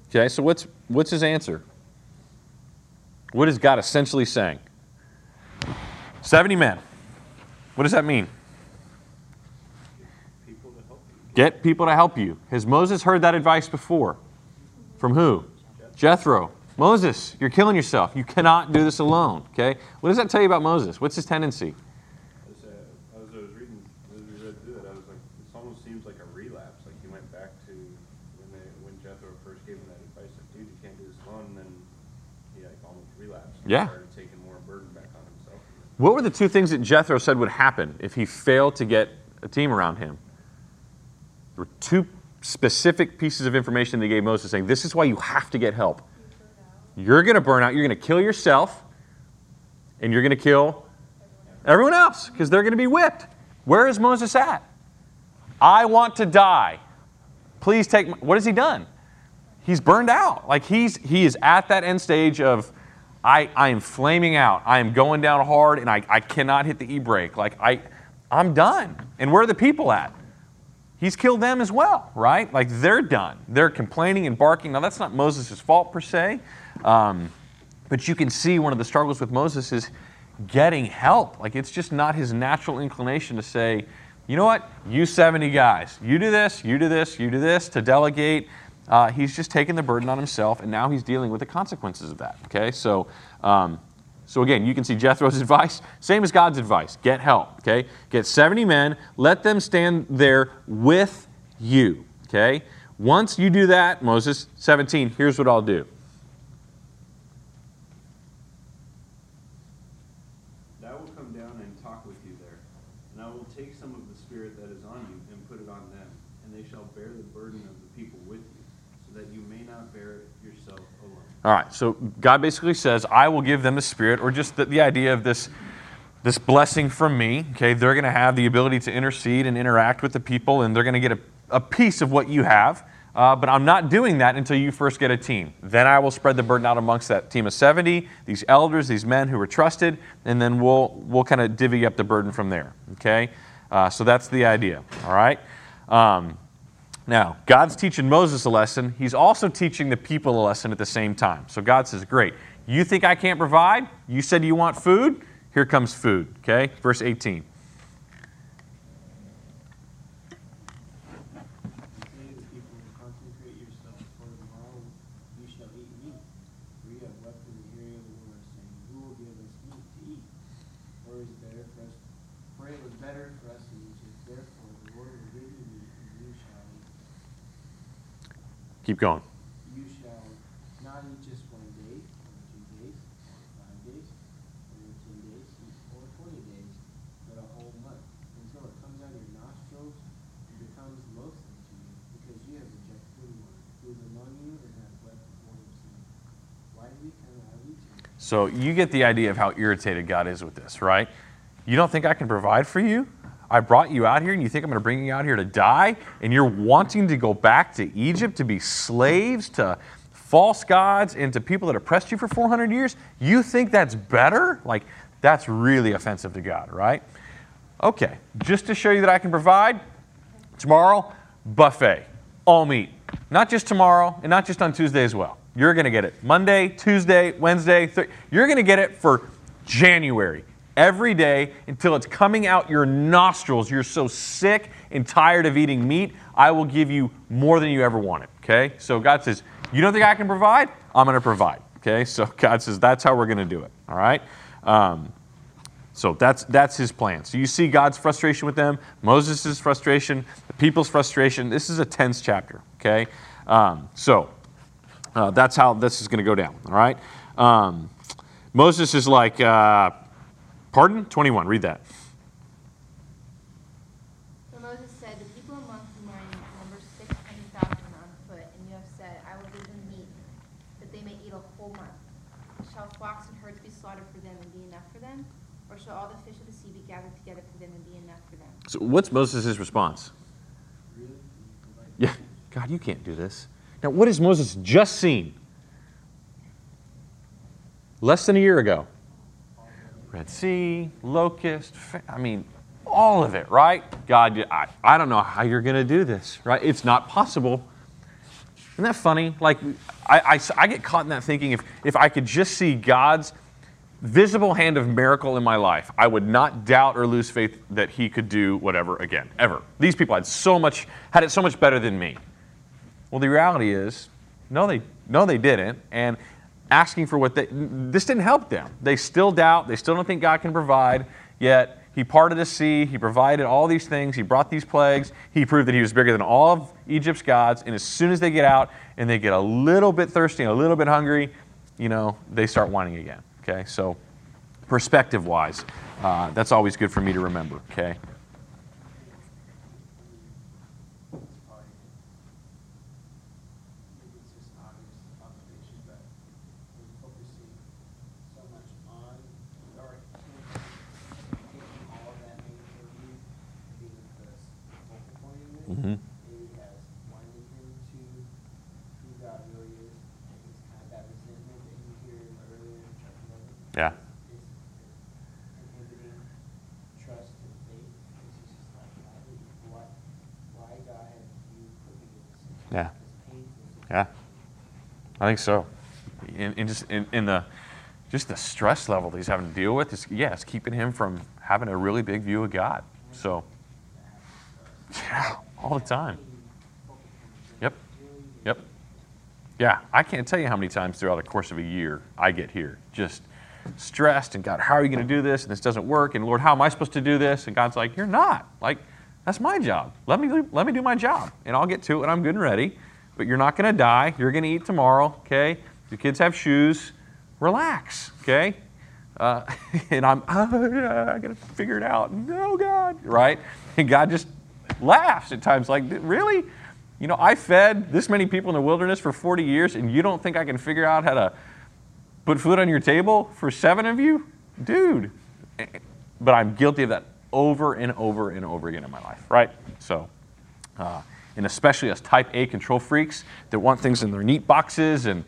Okay, so what's what's his answer? What is God essentially saying? seventy men. What does that mean? People to help you. Get people to help you. Has Moses heard that advice before? From who? Jethro. Moses, you're killing yourself. You cannot do this alone. Okay? What does that tell you about Moses? What's his tendency? As, uh, as I was reading, as we read through it, I was like, this almost seems like a relapse. Like he went back to when they, when Jethro first gave him that advice, like, dude, you can't do this alone. And then he like almost relapsed. And Yeah. started taking more burden back on himself. What were the two things that Jethro said would happen if he failed to get a team around him? There were two specific pieces of information they gave Moses saying, this is why you have to get help. You're going to burn out, you're going to kill yourself, and you're going to kill everyone else because they're going to be whipped. Where is Moses at? I want to die. Please take my, what has he done? He's burned out. Like he's he is at that end stage of I, I am flaming out. I am going down hard and I, I cannot hit the e-brake. Like I I'm done. And where are the people at? He's killed them as well, right? Like they're done. They're complaining and barking. Now that's not Moses' fault per se. Um, but you can see one of the struggles with Moses is getting help. Like it's just not his natural inclination to say, you know what, you seventy guys, you do this, you do this, you do this, to delegate. Uh, he's just taken the burden on himself, and now he's dealing with the consequences of that. Okay, so um, so again, you can see Jethro's advice, same as God's advice. Get help. Okay, get seventy men, let them stand there with you. Okay, once you do that, Moses seventeen. Here's what I'll do. And I will come down and talk with you there, and I will take some of the spirit that is on you and put it on them, and they shall bear the burden of the people with you, so that you may not bear it yourself alone. All right, so God basically says, I will give them the Spirit, or just the, the idea of this, this blessing from me. Okay, they're going to have the ability to intercede and interact with the people, and they're going to get a, a piece of what you have. Uh, but I'm not doing that until you first get a team. Then I will spread the burden out amongst that team of seventy, these elders, these men who are trusted, and then we'll we'll kind of divvy up the burden from there. Okay, uh, so that's the idea. All right. Um, Now, God's teaching Moses a lesson. He's also teaching the people a lesson at the same time. So God says, great, you think I can't provide? You said you want food? Here comes food. Okay? Verse eighteen. Say to the people, consecrate yourselves, for tomorrow you shall eat meat. For you have wept in the hearing of the Lord, saying, who will give us meat to eat? For it was better for us, for it was better for us in Egypt. Therefore the Lord will give you meat, and you shall eat. Keep going. You shall not eat just one day, or two days, or five days, or ten days, or twenty days, but a whole month, until it comes out of your nostrils and becomes loathsome to you, because you have rejected the Lord, who is among you and has wept before him, saying, why did we come out of Egypt? So you get the idea of how irritated God is with this, right? You don't think I can provide for you? I brought you out here, and you think I'm going to bring you out here to die? And you're wanting to go back to Egypt to be slaves to false gods and to people that oppressed you for four hundred years? You think that's better? Like, that's really offensive to God, right? Okay, just to show you that I can provide, tomorrow, buffet, all meat. Not just tomorrow, and not just on Tuesday as well. You're going to get it Monday, Tuesday, Wednesday, Thursday. You're going to get it for January. Every day until it's coming out your nostrils. You're so sick and tired of eating meat, I will give you more than you ever wanted. Okay? So God says, you don't think I can provide? I'm going to provide. Okay? So God says, that's how we're going to do it. All right? Um, so that's that's his plan. So you see God's frustration with them, Moses' frustration, the people's frustration. This is a tense chapter. Okay? Um, so uh, that's how this is going to go down. All right? Um, Moses is like... Uh, Pardon? twenty-one. Read that. So Moses said, the people among whom are in number six hundred thousand on foot, and you have said, I will give them meat, that they may eat a whole month. Shall flocks and herds be slaughtered for them and be enough for them? Or shall all the fish of the sea be gathered together for them and be enough for them? So what's Moses' response? Really? Yeah, God, you can't do this. Now, what has Moses just seen? Less than a year ago. Red Sea, locust, I mean, all of it, right? God, I, I don't know how you're going to do this, right? It's not possible. Isn't that funny? Like, I, I, I get caught in that thinking, if, if I could just see God's visible hand of miracle in my life, I would not doubt or lose faith that he could do whatever again, ever. These people had so much, had it so much better than me. Well, the reality is, no, they, no, they didn't. And asking for what they, this didn't help them. They still doubt. They still don't think God can provide. Yet he parted the sea. He provided all these things. He brought these plagues. He proved that he was bigger than all of Egypt's gods. And as soon as they get out and they get a little bit thirsty, a little bit hungry, you know, they start whining again. Okay, so perspective-wise, uh, that's always good for me to remember. Okay. Maybe it's just an obvious observation, but we're focusing so much on, or taking all of that main review, being the focal point of it. Mm-hmm. Maybe has winded him to who God really is, and he's kind of that resentment that you hear earlier in chapter eleven. Yeah. Is inhibiting trust and faith. It's just like, why, why God have you put me in this? Yeah. This painful Yeah. I think so. In, in just in, in the just the stress level that he's having to deal with is, yeah, it's keeping him from having a really big view of God. So, yeah, all the time. Yep. Yep. Yeah, I can't tell you how many times throughout the course of a year I get here just stressed and, God, how are you going to do this? And this doesn't work. And Lord, how am I supposed to do this? And God's like, you're not. Like, that's my job. Let me let me do my job, and I'll get to it when I'm good and ready. But you're not going to die. You're going to eat tomorrow, okay? Your kids have shoes. Relax, okay? Uh, and I'm, oh, yeah, I got to figure it out. No, God, right? And God just laughs at times like, really? You know, I fed this many people in the wilderness for forty years, and you don't think I can figure out how to put food on your table for seven of you? Dude. But I'm guilty of that over and over and over again in my life, right? So, uh, and especially as type A control freaks that want things in their neat boxes and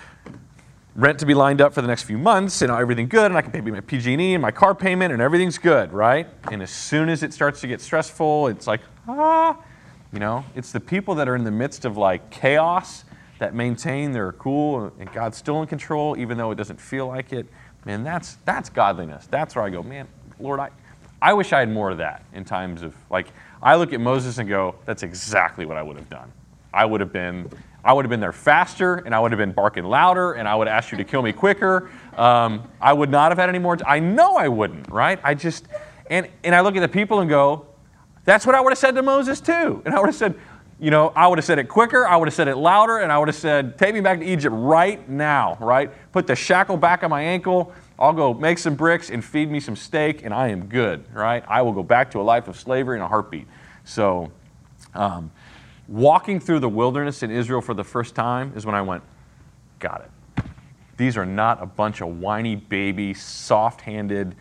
rent to be lined up for the next few months and everything good, and I can pay my P G and E and my car payment and everything's good, right? And as soon as it starts to get stressful, it's like, ah, you know, it's the people that are in the midst of like chaos that maintain their cool and God's still in control even though it doesn't feel like it. Man, that's that's godliness. That's where I go, man, Lord, I, I wish I had more of that in times of, like, I look at Moses and go, that's exactly what I would have done. I would have been, I would have been there faster, and I would have been barking louder, and I would have asked you to kill me quicker. Um, I would not have had any more. T- I know I wouldn't, right? I just, and and I look at the people and go, that's what I would have said to Moses too. And I would have said, you know, I would have said it quicker, I would have said it louder, and I would have said, take me back to Egypt right now, right? Put the shackle back on my ankle. I'll go make some bricks and feed me some steak, and I am good, right? I will go back to a life of slavery in a heartbeat. So, um, walking through the wilderness in Israel for the first time is when I went, got it. These are not a bunch of whiny baby, soft-handed,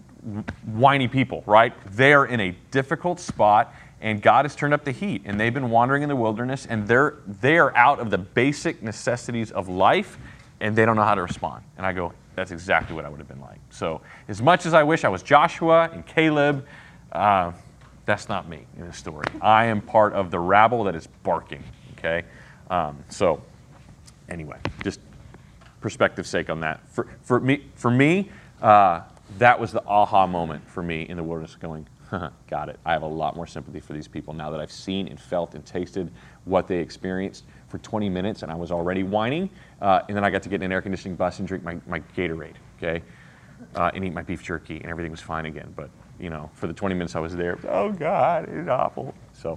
whiny people, right? They are in a difficult spot, and God has turned up the heat, and they've been wandering in the wilderness, and they're they are out of the basic necessities of life, and they don't know how to respond. And I go, that's exactly what I would have been like. So as much as I wish I was Joshua and Caleb, uh, that's not me in this story. I am part of the rabble that is barking, okay? Um, so anyway, just perspective's sake on that. For, for me, for me uh, that was the aha moment for me in the wilderness going, got it. I have a lot more sympathy for these people now that I've seen and felt and tasted what they experienced for twenty minutes, and I was already whining, uh, and then I got to get in an air conditioning bus and drink my, my Gatorade, okay, uh, and eat my beef jerky, and everything was fine again. But, you know, for the twenty minutes I was there, oh, God, it's awful. So.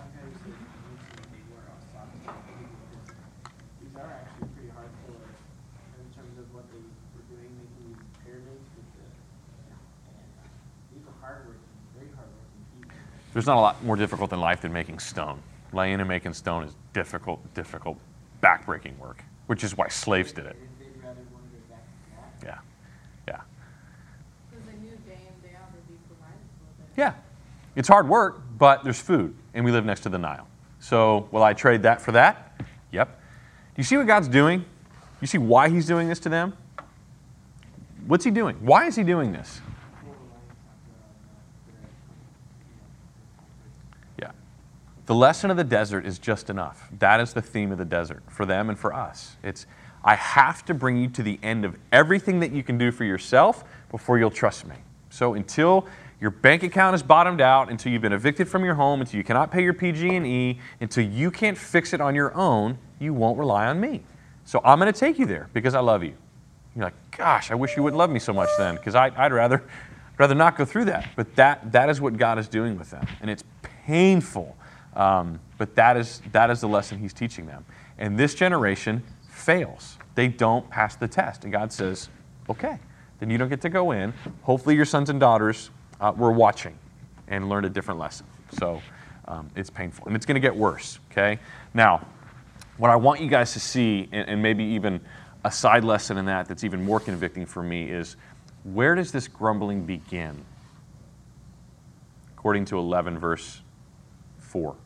These are actually pretty hardcore in terms of what they were doing, making these pyramids with the, and uh, these are hardworking, very hardworking people. There's not a lot more difficult in life than making stone. Laying and making stone is difficult, difficult, backbreaking work, which is why slaves did it. They'd rather want to go back to that. Yeah, yeah. Because they knew day in, day out they'd be provided for them. Yeah. It's hard work, but there's food, and we live next to the Nile. So will I trade that for that? Yep. Do you see what God's doing? You see why he's doing this to them? What's he doing? Why is he doing this? Yeah. the lesson of the desert is just enough. That is the theme of the desert for them and for us. It's, I have to bring you to the end of everything that you can do for yourself before you'll trust me. So until your bank account is bottomed out, until you've been evicted from your home, until you cannot pay your P G and E, until you can't fix it on your own, you won't rely on me. So I'm going to take you there because I love you. You're like, gosh, I wish you wouldn't love me so much then, because I'd rather, rather not go through that. But that, that is what God is doing with them. And it's painful, um, but that is, that is the lesson he's teaching them. And this generation fails. They don't pass the test. And God says, okay, then you don't get to go in. Hopefully your sons and daughters uh, were watching and learned a different lesson. So um, it's painful. And it's going to get worse, okay? Now, what I want you guys to see, and, and maybe even a side lesson in that that's even more convicting for me, is where does this grumbling begin? According to eleven, verse four.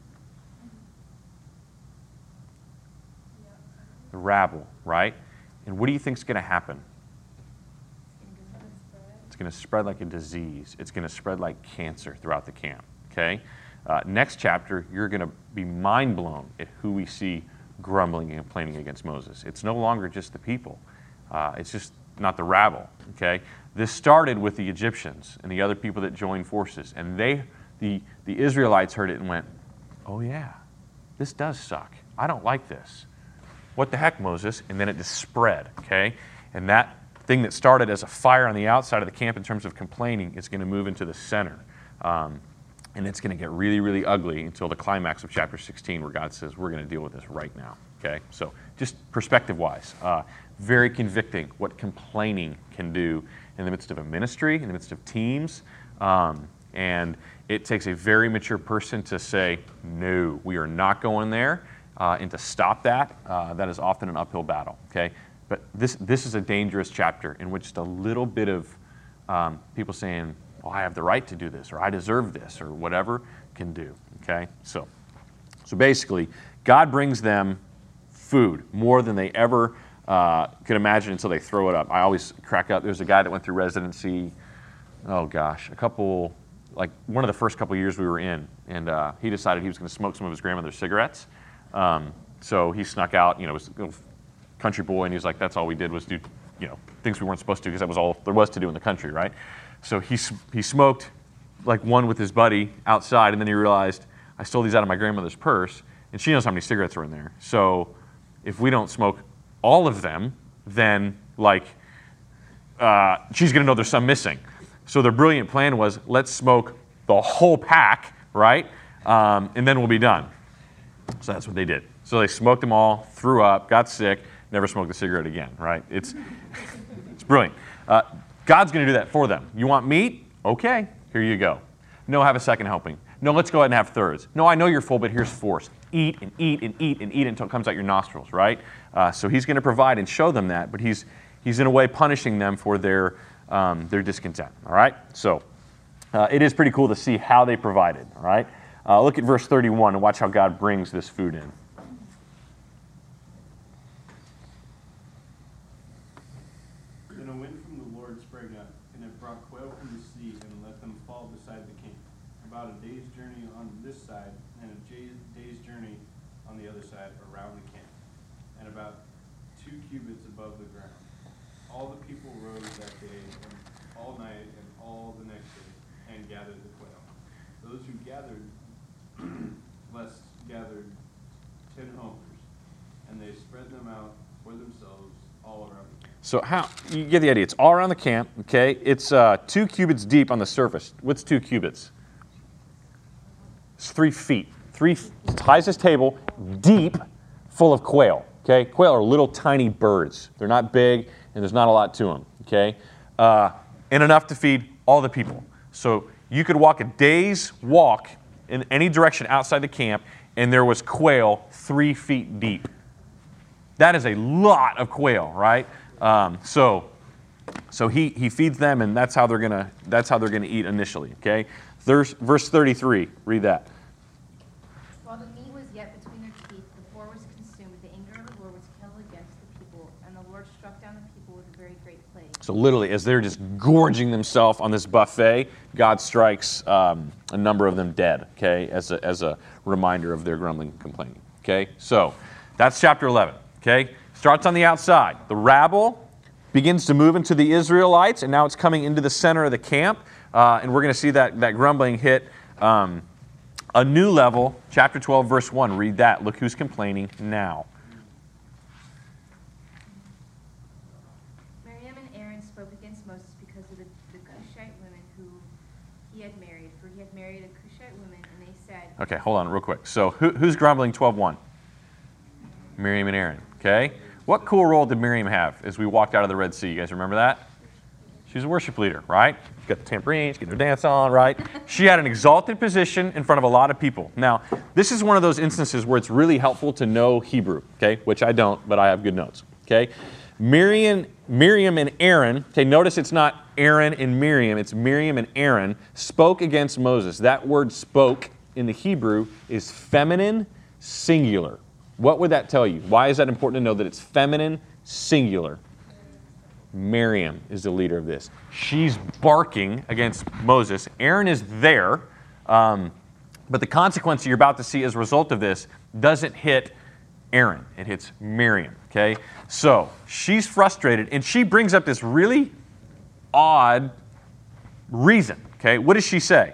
The rabble, right? And what do you think is going to happen? It's going to spread like a disease. It's going to spread like cancer throughout the camp, okay? Uh, next chapter, you're going to be mind blown at who we see grumbling and complaining against Moses. It's no longer just the people. Uh, it's just not the rabble, okay? This started with the Egyptians and the other people that joined forces. And they, the, the Israelites heard it and went, oh yeah, this does suck. I don't like this. What the heck, Moses? And then it just spread, okay? And that thing that started as a fire on the outside of the camp in terms of complaining is going to move into the center. Um, and it's going to get really, really ugly until the climax of chapter sixteen, where God says, we're going to deal with this right now, okay? So just perspective-wise, uh, very convicting what complaining can do in the midst of a ministry, in the midst of teams. Um, and it takes a very mature person to say, no, we are not going there. Uh, and to stop that, uh, that is often an uphill battle, okay? But this this is a dangerous chapter in which just a little bit of um, people saying, well, I have the right to do this, or I deserve this, or whatever can do, okay? So, so basically, God brings them food more than they ever uh, could imagine until they throw it up. I always crack up. There's a guy that went through residency, oh gosh, a couple, like one of the first couple years we were in, and uh, he decided he was going to smoke some of his grandmother's cigarettes. Um, so he snuck out, you know, was a little country boy, and he was like, that's all we did was do, you know, things we weren't supposed to, because that was all there was to do in the country, right? So he he smoked like one with his buddy outside, and then he realized, I stole these out of my grandmother's purse, and she knows how many cigarettes are in there. So if we don't smoke all of them, then like uh, she's going to know there's some missing. So their brilliant plan was, let's smoke the whole pack, right? Um, and then we'll be done. So that's what they did. So they smoked them all, threw up, got sick, never smoked a cigarette again, right? It's it's brilliant. Uh, God's going to do that for them. You want meat? Okay, here you go. No, have a second helping. No, let's go ahead and have thirds. No, I know you're full, but here's fourths. Eat and eat and eat and eat until it comes out your nostrils, right? Uh, so he's going to provide and show them that, but he's he's in a way punishing them for their um, their discontent, all right? So uh, it is pretty cool to see how they provided, all right? Uh, look at verse thirty-one and watch how God brings this food in. Then a wind from the Lord sprang up, and it brought quail from the sea and let them fall beside the camp, about a day's journey on this side and a day's journey on the other side around the camp, and about two cubits above the ground. All the people rose that day and all night and all the next day and gathered the quail. Those who gathered less gathered ten homers, and they spread them out for themselves all around the camp. So how you get the idea? It's all around the camp. Okay, it's uh, two cubits deep on the surface. What's two cubits? It's three feet. Three as high as this table, deep, full of quail. Okay, quail are little tiny birds. They're not big, and there's not a lot to them. Okay, uh, and enough to feed all the people. So you could walk a day's walk in any direction outside the camp, and there was quail three feet deep. That is a lot of quail, right? Um, so, so he he feeds them, and that's how they're gonna that's how they're gonna eat initially. Okay, There's, verse thirty-three. Read that. While the meat was yet between their teeth, the boar was consumed. The anger of the Lord was kindled against the people, and the Lord struck down the people with a very great plague. So literally, as they're just gorging themselves on this buffet, God strikes um, a number of them dead, okay, as a, as a reminder of their grumbling and complaining, okay? So that's chapter eleven, okay? Starts on the outside. The rabble begins to move into the Israelites, and now it's coming into the center of the camp, uh, and we're going to see that, that grumbling hit um, a new level. Chapter twelve, verse one, read that. Look who's complaining now. Miriam and Aaron spoke against Moses because of the, the Cushite women who he had married, for he had married a Cushite woman, and they said... Okay, hold on real quick. So who, who's grumbling twelve one? Miriam and Aaron, okay? What cool role did Miriam have as we walked out of the Red Sea? You guys remember that? She was a worship leader, right? She got the tambourine, she got her dance on, right? She had an exalted position in front of a lot of people. Now, this is one of those instances where it's really helpful to know Hebrew, okay? Which I don't, but I have good notes, okay? Miriam, Miriam and Aaron, okay, notice it's not Aaron and Miriam, it's Miriam and Aaron, spoke against Moses. That word spoke in the Hebrew is feminine singular. What would that tell you? Why is that important to know that it's feminine singular? Miriam is the leader of this. She's barking against Moses. Aaron is there, um, but the consequence you're about to see as a result of this doesn't hit Aaron. It hits Miriam, okay? So she's frustrated, and she brings up this really odd reason, okay? What does she say?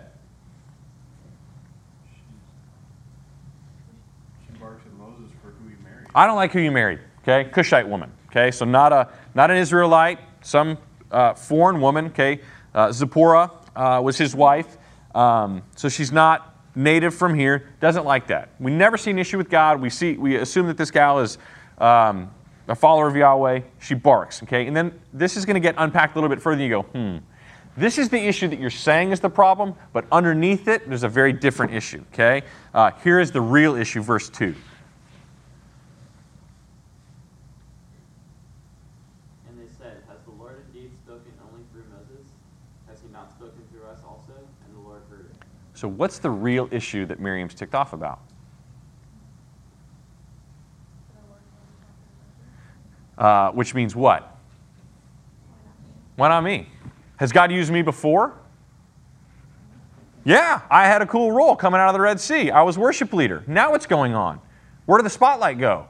She barks at Moses for who he married. I don't like who you married, okay? Cushite woman, okay? So not a not an Israelite, some uh, foreign woman, okay? Uh, Zipporah uh, was his wife, um, so she's not native from here. Doesn't like that. We never see an issue with God. We see we assume that this gal is um, a follower of Yahweh. She barks, okay? And then this is going to get unpacked a little bit further. You go, hmm. This is the issue that you're saying is the problem, but underneath it, there's a very different issue, okay? Uh, here is the real issue, verse two. And they said, Has the Lord indeed spoken only through Moses? Has he not spoken through us also? And the Lord heard it. So what's the real issue that Miriam's ticked off about? Uh, which means what? Why not me? Has God used me before? Yeah, I had a cool role coming out of the Red Sea. I was worship leader. Now what's going on? Where did the spotlight go?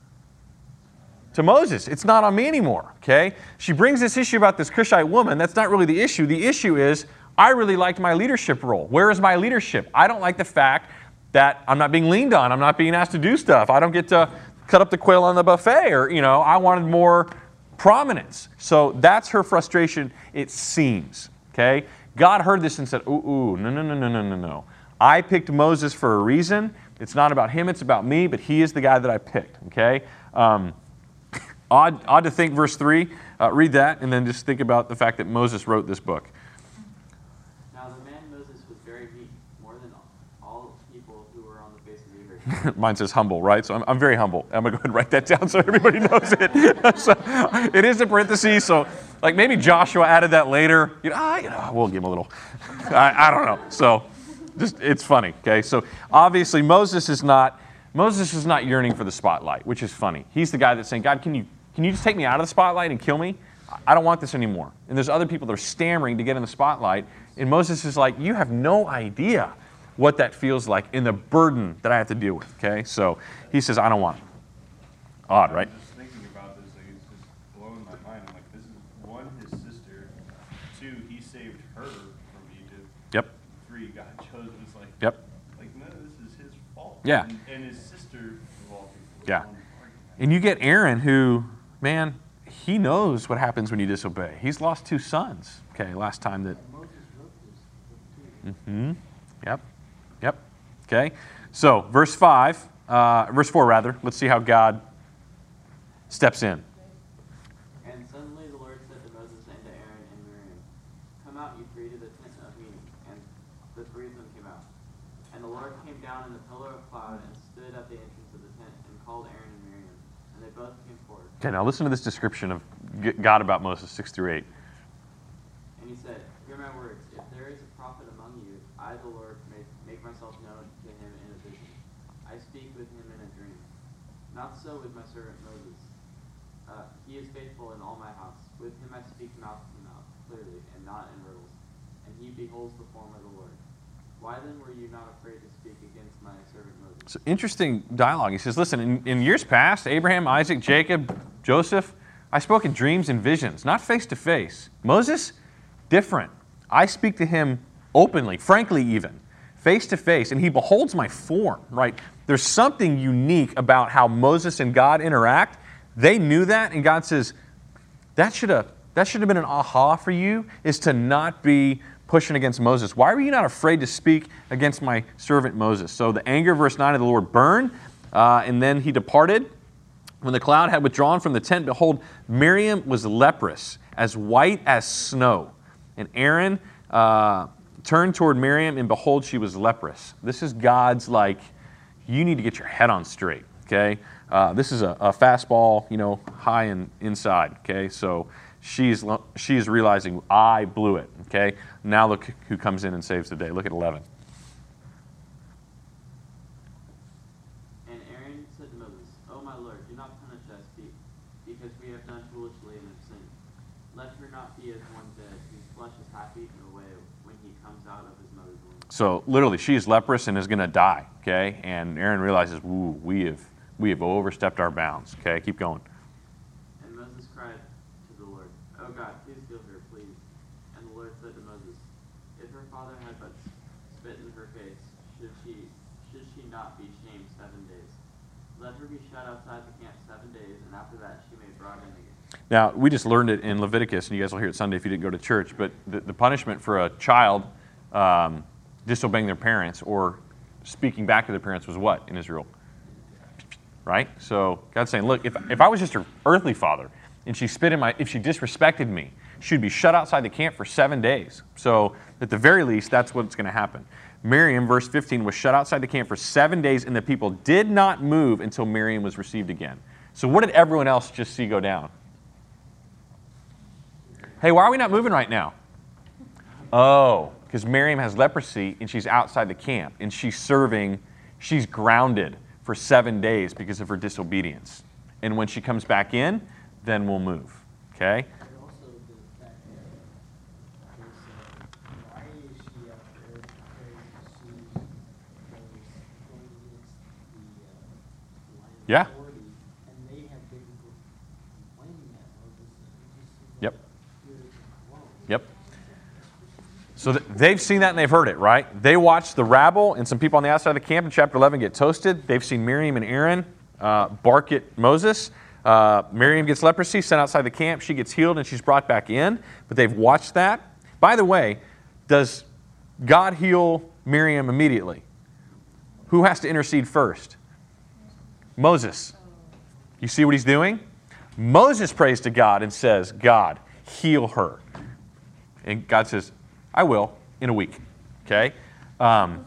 To Moses. It's not on me anymore, okay? She brings this issue about this Cushite woman. That's not really the issue. The issue is, I really liked my leadership role. Where is my leadership? I don't like the fact that I'm not being leaned on. I'm not being asked to do stuff. I don't get to cut up the quail on the buffet, or, you know, I wanted more prominence. So that's her frustration, it seems, okay? God heard this and said, ooh, ooh, no, no, no, no, no, no, no. I picked Moses for a reason. It's not about him, it's about me, but he is the guy that I picked, okay? Um, odd, odd to think, verse three, uh, read that, and then just think about the fact that Moses wrote this book. Now the man Moses was very meek, more than all people who were on the face of the earth. Mine says humble, right? So I'm, I'm very humble. I'm going to go ahead and write that down so everybody knows it. So it is in parentheses, so like maybe Joshua added that later. You know, ah, you know we'll give him a little. I, I don't know. So just it's funny, okay? So obviously Moses is not Moses is not yearning for the spotlight, which is funny. He's the guy that's saying, God, can you can you just take me out of the spotlight and kill me? I don't want this anymore. And there's other people that are stammering to get in the spotlight, and Moses is like, you have no idea what that feels like in the burden that I have to deal with, okay? So he says, I don't want it. Odd, right? I'm just thinking about this, like, it's just blowing my mind. I'm like, this is one, his sister. Two, he saved her from Egypt. Yep. Three, God chose him. It's like, Yep. like, no, this is his fault. Yeah. And, and his sister, of all people, was Yeah. the one arguing. And you get Aaron who, man, he knows what happens when you disobey. He's lost two sons, okay, last time that. Moses wrote this book too. Mm-hmm. Yep. Yep. Okay. So, verse five, uh, verse four rather, let's see how God steps in. And suddenly the Lord said to Moses and to Aaron and Miriam, Come out, you three, to the tent of meeting. And the three of them came out. And the Lord came down in the pillar of cloud and stood at the entrance of the tent and called Aaron and Miriam. And they both came forward. Okay, now listen to this description of God about Moses, six through eight. And he said, Hear my words. If there is a prophet among you, I, the Lord, make, make myself known to him in a vision. I speak with him in a dream. Not so with my servant Moses. Uh, he is faithful in all my house. With him I speak mouth to mouth, clearly, and not in riddles. And he beholds the form of the Lord. Why then were you not afraid to speak against my servant Moses? So interesting dialogue. He says, listen, in, in years past, Abraham, Isaac, Jacob, Joseph, I spoke in dreams and visions, not face to face. Moses, different. I speak to him openly, frankly even, face to face, and he beholds my form, right? There's something unique about how Moses and God interact. They knew that, and God says, that should have that should have been an aha for you, is to not be pushing against Moses. Why were you not afraid to speak against my servant Moses? So the anger, verse nine, of the Lord burned, uh, and then he departed. When the cloud had withdrawn from the tent, behold, Miriam was leprous, as white as snow. And Aaron uh, turned toward Miriam, and behold, she was leprous. This is God's like, you need to get your head on straight, okay? Uh, this is a, a fastball, you know, high and inside, okay? So she's she's realizing, I blew it, okay? Now look who comes in and saves the day. Look at eleven. And Aaron said to Moses, O my Lord, do not punish us, because we have done foolishly and have sinned. Let her not be as one dead, whose flesh is half eaten away when he comes out of his mother's womb. So literally, she's leprous and is going to die, okay? And Aaron realizes, ooh, we have we have overstepped our bounds, okay? Keep going. And Moses cried to the Lord, O God, please heal her, please. And the Lord said to Moses, if her father had but spit in her face, should she should she not be shamed seven days? Let her be shut outside the camp seven days, and after that she may be brought in again. Now, we just learned it in Leviticus, and you guys will hear it Sunday if you didn't go to church, but the, the punishment for a child um, disobeying their parents or speaking back to their parents was what in Israel? Right? So God's saying, look, if, if I was just her earthly father, and she spit in my, if she disrespected me, she'd be shut outside the camp for seven days. So at the very least, that's what's going to happen. Miriam, verse fifteen, was shut outside the camp for seven days, and the people did not move until Miriam was received again. So what did everyone else just see go down? Hey, why are we not moving right now? Oh, because Miriam has leprosy, and she's outside the camp, and she's serving, she's grounded for seven days because of her disobedience. And when she comes back in, then we'll move. Okay? But also the fact that they said, why is she up there? Because she was going against the uh, line of Yeah. authority, and they have been complaining that Moses, and it just seems Yep. like you're wrong. Yep. So th- they've seen that and they've heard it, right? They watched the rabble and some people on the outside of the camp in chapter eleven get toasted. They've seen Miriam and Aaron uh, bark at Moses. Uh, Miriam gets leprosy, sent outside the camp. She gets healed and she's brought back in. But they've watched that. By the way, does God heal Miriam immediately? Who has to intercede first? Moses. You see what he's doing? Moses prays to God and says, God, heal her. And God says, I will, in a week. Okay? Um,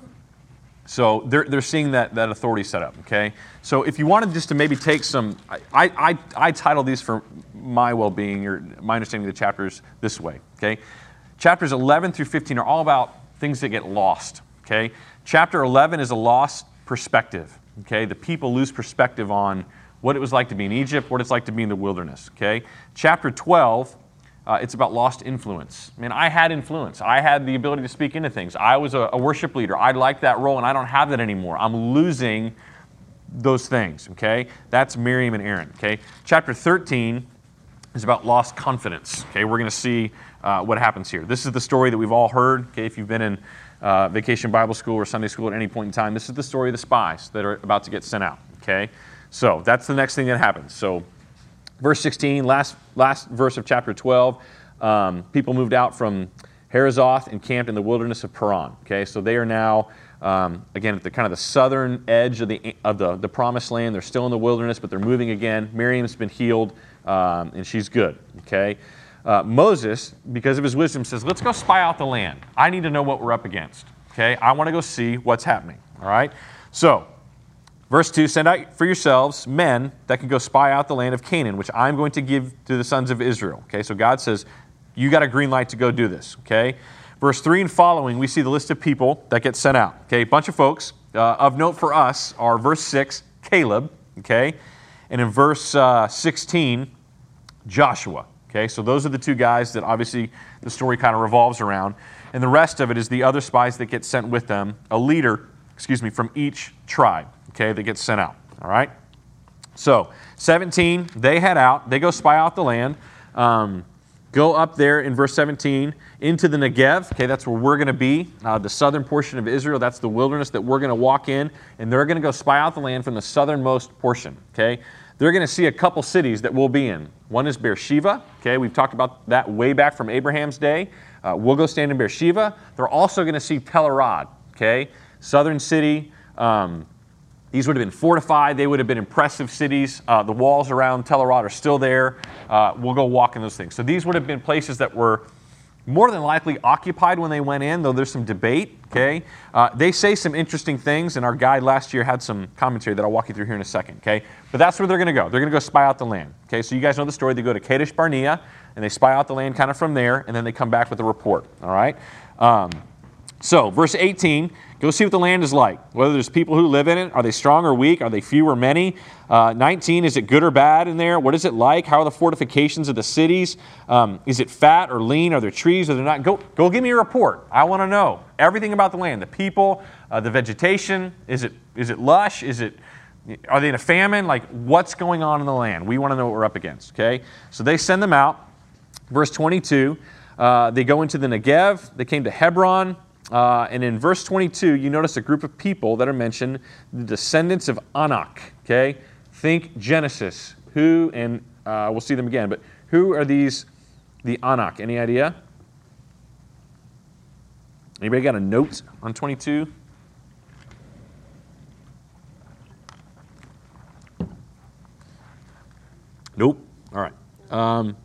so they're, they're seeing that, that authority set up. Okay? So if you wanted just to maybe take some, I, I, I title these for my well-being or my understanding of the chapters this way. Okay? Chapters eleven through fifteen are all about things that get lost. Okay? Chapter eleven is a lost perspective. Okay? The people lose perspective on what it was like to be in Egypt, what it's like to be in the wilderness. Okay? Chapter twelve, Uh, it's about lost influence. I mean, I had influence. I had the ability to speak into things. I was a, a worship leader. I liked that role, and I don't have that anymore. I'm losing those things, okay? That's Miriam and Aaron, okay? Chapter thirteen is about lost confidence, okay? We're going to see uh, what happens here. This is the story that we've all heard, okay? If you've been in uh, Vacation Bible School or Sunday School at any point in time, this is the story of the spies that are about to get sent out, okay? So that's the next thing that happens. So verse sixteen, last last verse of chapter twelve, um, people moved out from Harazoth and camped in the wilderness of Paran. Okay, so they are now, um, again, at the kind of the southern edge of the of the, the promised land. They're still in the wilderness, but they're moving again. Miriam's been healed, um, and she's good. Okay, uh, Moses, because of his wisdom, says, let's go spy out the land. I need to know what we're up against. Okay, I want to go see what's happening. All right, so verse two, send out for yourselves men that can go spy out the land of Canaan, which I'm going to give to the sons of Israel. Okay, so God says, you got a green light to go do this. Okay, verse three and following, we see the list of people that get sent out. Okay, a bunch of folks. Uh, of note for us are verse six, Caleb. Okay, and in verse uh, sixteen, Joshua. Okay, so those are the two guys that obviously the story kind of revolves around. And the rest of it is the other spies that get sent with them, a leader, excuse me, from each tribe, okay, that gets sent out. All right? So, seventeen, they head out. They go spy out the land. Um, go up there in verse seventeen into the Negev. Okay, that's where we're going to be. Uh, the southern portion of Israel, that's the wilderness that we're going to walk in. And they're going to go spy out the land from the southernmost portion. Okay? They're going to see a couple cities that we'll be in. One is Beersheba. Okay, we've talked about that way back from Abraham's day. Uh, we'll go stand in Beersheba. They're also going to see Tel Arad. Okay, southern city. Um, these would have been fortified. They would have been impressive cities. Uh, the walls around Tel Arad are still there. Uh, we'll go walk in those things. So these would have been places that were more than likely occupied when they went in, though there's some debate. Okay, uh, they say some interesting things, and our guide last year had some commentary that I'll walk you through here in a second. Okay, but that's where they're going to go. They're going to go spy out the land. Okay, so you guys know the story. They go to Kadesh Barnea, and they spy out the land kind of from there, and then they come back with a report. All right. Um, so verse eighteen. Go see what the land is like, whether there's people who live in it. Are they strong or weak? Are they few or many? Uh, nineteen, is it good or bad in there? What is it like? How are the fortifications of the cities? Um, is it fat or lean? Are there trees or they're not? Go, go give me a report. I want to know everything about the land, the people, uh, the vegetation. Is it, is it lush? Is it, are they in a famine? Like, what's going on in the land? We want to know what we're up against, okay? So they send them out. Verse twenty-two, uh, they go into the Negev. They came to Hebron. Uh, and in verse twenty-two, you notice a group of people that are mentioned, the descendants of Anak. Okay, think Genesis. Who, and uh, we'll see them again, but who are these, the Anak? Any idea? Anybody got a note on twenty-two? Nope. All right. Um,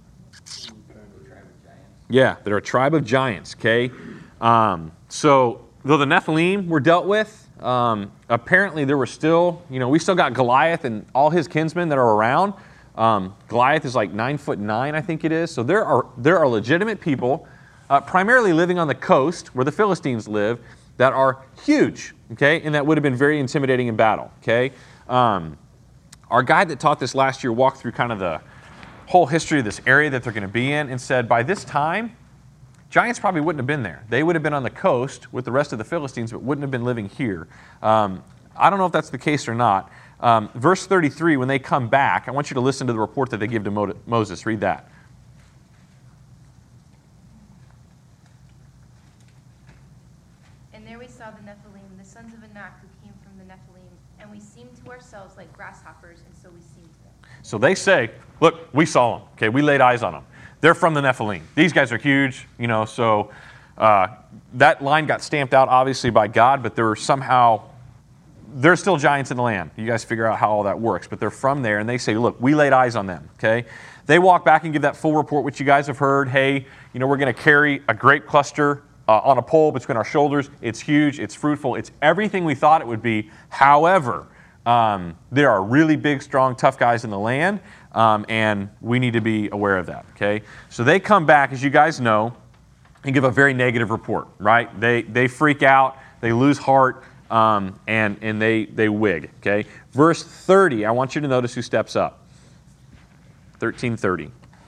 yeah, they're a tribe of giants. Okay. Um, so, though the Nephilim were dealt with, um, apparently there were still, you know, we still got Goliath and all his kinsmen that are around. Um, Goliath is like nine foot nine, I think it is. So there are there are legitimate people, uh, primarily living on the coast where the Philistines live, that are huge, okay, and that would have been very intimidating in battle, okay. Um, our guide that taught this last year walked through kind of the whole history of this area that they're going to be in and said by this time, giants probably wouldn't have been there. They would have been on the coast with the rest of the Philistines, but wouldn't have been living here. Um, I don't know if that's the case or not. Um, verse thirty-three, when they come back, I want you to listen to the report that they give to Mo- Moses. Read that. And there we saw the Nephilim, the sons of Anak who came from the Nephilim, and we seemed to ourselves like grasshoppers, and so we seemed to them. So they say, look, we saw them. Okay, we laid eyes on them. They're from the Nephilim. These guys are huge, you know, so uh, that line got stamped out, obviously, by God, but they're somehow, they're still giants in the land. You guys figure out how all that works, but they're from there, and they say, look, we laid eyes on them, okay? They walk back and give that full report, which you guys have heard. Hey, you know, we're going to carry a grape cluster uh, on a pole between our shoulders. It's huge. It's fruitful. It's everything we thought it would be. However, um, there are really big, strong, tough guys in the land. Um, and we need to be aware of that, okay? So they come back, as you guys know, and give a very negative report, right? They they freak out, they lose heart, um, and, and they, they wig, okay? Verse thirty, I want you to notice who steps up. thirteen thirty.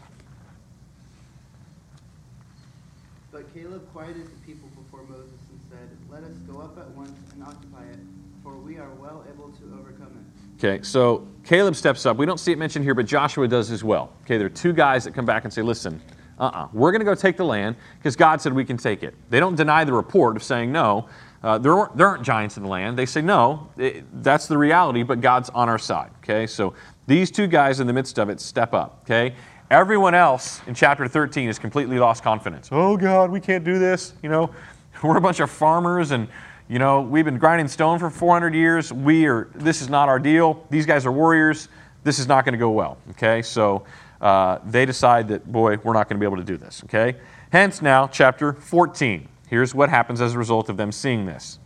But Caleb quieted the people before Moses and said, "Let us go up at once and occupy it, for we are well able to overcome it." Okay, so Caleb steps up. We don't see it mentioned here, but Joshua does as well. Okay, there are two guys that come back and say, listen, uh-uh, we're going to go take the land because God said we can take it. They don't deny the report of saying no. Uh, there, aren't, there aren't giants in the land. They say no, it, that's the reality, but God's on our side. Okay, so these two guys in the midst of it step up. Okay, everyone else in chapter thirteen has completely lost confidence. Oh, God, we can't do this. You know, we're a bunch of farmers and you know, we've been grinding stone for four hundred years. We are, this is not our deal. These guys are warriors. This is not going to go well, okay? So uh, they decide that, boy, we're not going to be able to do this, okay? Hence now, chapter fourteen. Here's what happens as a result of them seeing this.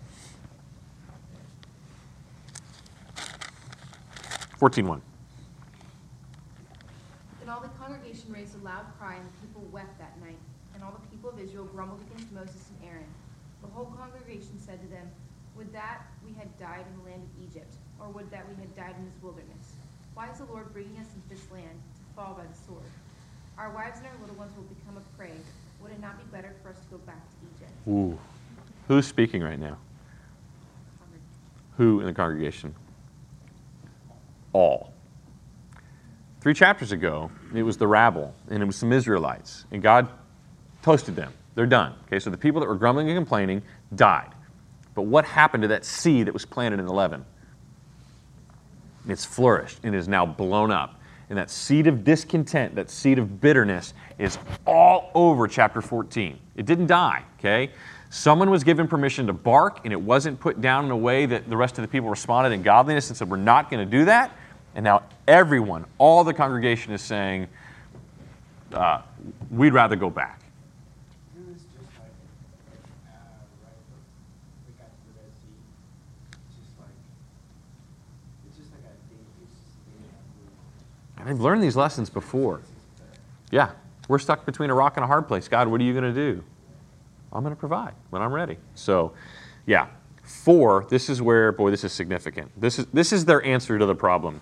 fourteen one. Then all the congregation raised a loud cry, and the people wept that night. And all the people of Israel grumbled against Moses and Aaron. The whole congregation said to them, "Would that we had died in the land of Egypt, or would that we had died in this wilderness? Why is the Lord bringing us into this land to fall by the sword? Our wives and our little ones will become a prey. Would it not be better for us to go back to Egypt? Ooh. Who's speaking right now? Who in the congregation? All. Three chapters ago, it was the rabble, and it was some Israelites, and God toasted them. They're done. Okay, so the people that were grumbling and complaining died. But what happened to that seed that was planted in eleven? It's flourished and is now blown up. And that seed of discontent, that seed of bitterness is all over chapter fourteen. It didn't die, okay? Someone was given permission to bark, and it wasn't put down in a way that the rest of the people responded in godliness and said, we're not going to do that. And now everyone, all the congregation is saying, uh, we'd rather go back. Isn't this just like, uh, right, we got to the Red Sea, it's just like, it's just like a day, it's just a day of And I've learned these lessons before. Yeah, we're stuck between a rock and a hard place. God, what are you going to do? I'm going to provide when I'm ready. So, yeah. Four, this is where, boy, this is significant. This is, this is their answer to the problem.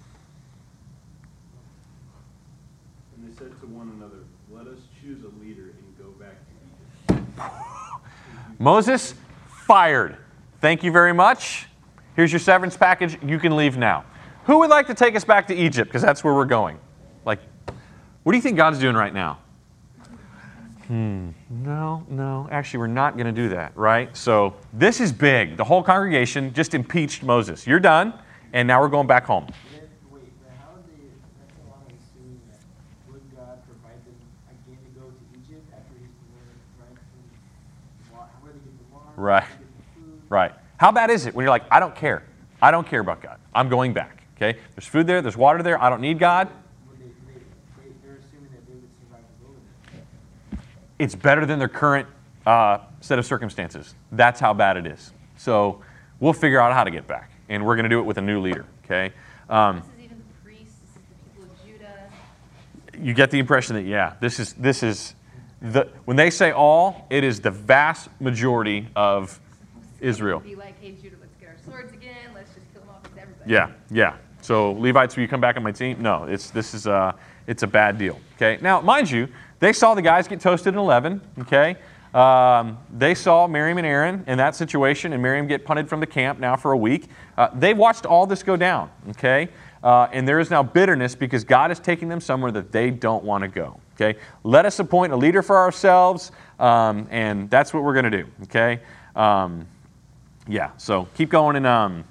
And they said to one another, let us choose a leader and go back to Egypt. Moses, fired. Thank you very much. Here's your severance package. You can leave now. Who would like to take us back to Egypt? Because that's where we're going. Like, what do you think God's doing right now? Hmm, no, no. Actually, we're not going to do that, right? So this is big. The whole congregation just impeached Moses. You're done, and now we're going back home. Wait, wait, but how would they, that's a lot of assuming that would God provide them again to go to Egypt after he's provided, right, from wa- where they get the water, Right. where they get the food? Right. How bad is it when you're like, I don't care. I don't care about God. I'm going back, okay? There's food there. There's water there. I don't need God. Would they, they, they, they're assuming that they would survive the wilderness. It's better than their current uh, set of circumstances. That's how bad it is. So we'll figure out how to get back, and we're going to do it with a new leader, okay? Um, This is even the priests, this is the people of Judah. you get the impression that, yeah, this is, this is the, when they say all, it is the vast majority of Israel. Be like, hey, Judah, let's get our swords again. Let's just kill them off with everybody. Yeah, yeah. So Levites, will you come back on my team? No, it's this is uh, it's a bad deal. Okay. Now, mind you, they saw the guys get toasted in eleven. Okay. Um, they saw Miriam and Aaron in that situation, and Miriam get punted from the camp now for a week. Uh, they watched all this go down. Okay. Uh, and there is now bitterness because God is taking them somewhere that they don't want to go. Okay. Let us appoint a leader for ourselves, um, and that's what we're going to do. Okay. Um, yeah. So keep going and. Um,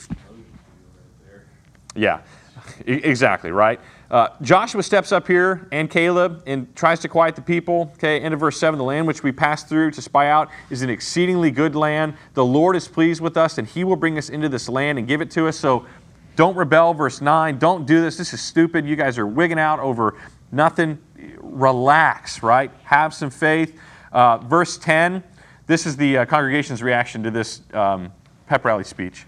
Yeah, e- exactly, right? Uh, Joshua steps up here and Caleb and tries to quiet the people. Okay, end of verse seven, the land which we passed through to spy out is an exceedingly good land. The Lord is pleased with us, and he will bring us into this land and give it to us. So don't rebel, verse nine. Don't do this. This is stupid. You guys are wigging out over nothing. Relax, right? Have some faith. Uh, verse ten, this is the uh, congregation's reaction to this um, pep rally speech.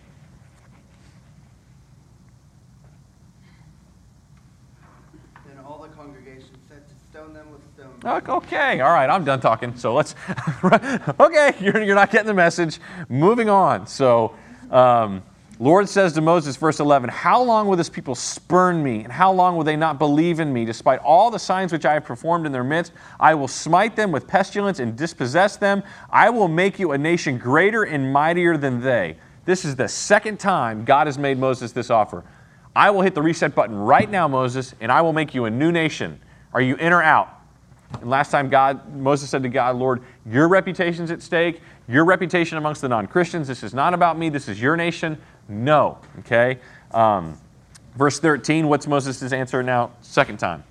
Okay, all right, I'm done talking. So let's, okay, you're, you're not getting the message. Moving on. So, um, Lord says to Moses, verse eleven, how long will this people spurn me, and how long will they not believe in me? Despite all the signs which I have performed in their midst, I will smite them with pestilence and dispossess them. I will make you a nation greater and mightier than they. This is the second time God has made Moses this offer. I will hit the reset button right now, Moses, and I will make you a new nation. Are you in or out? And last time God, Moses said to God, Lord, your reputation's at stake, your reputation amongst the non-Christians. This is not about me. This is your nation. No. Okay? Um, verse thirteen, what's Moses' answer now? Second time.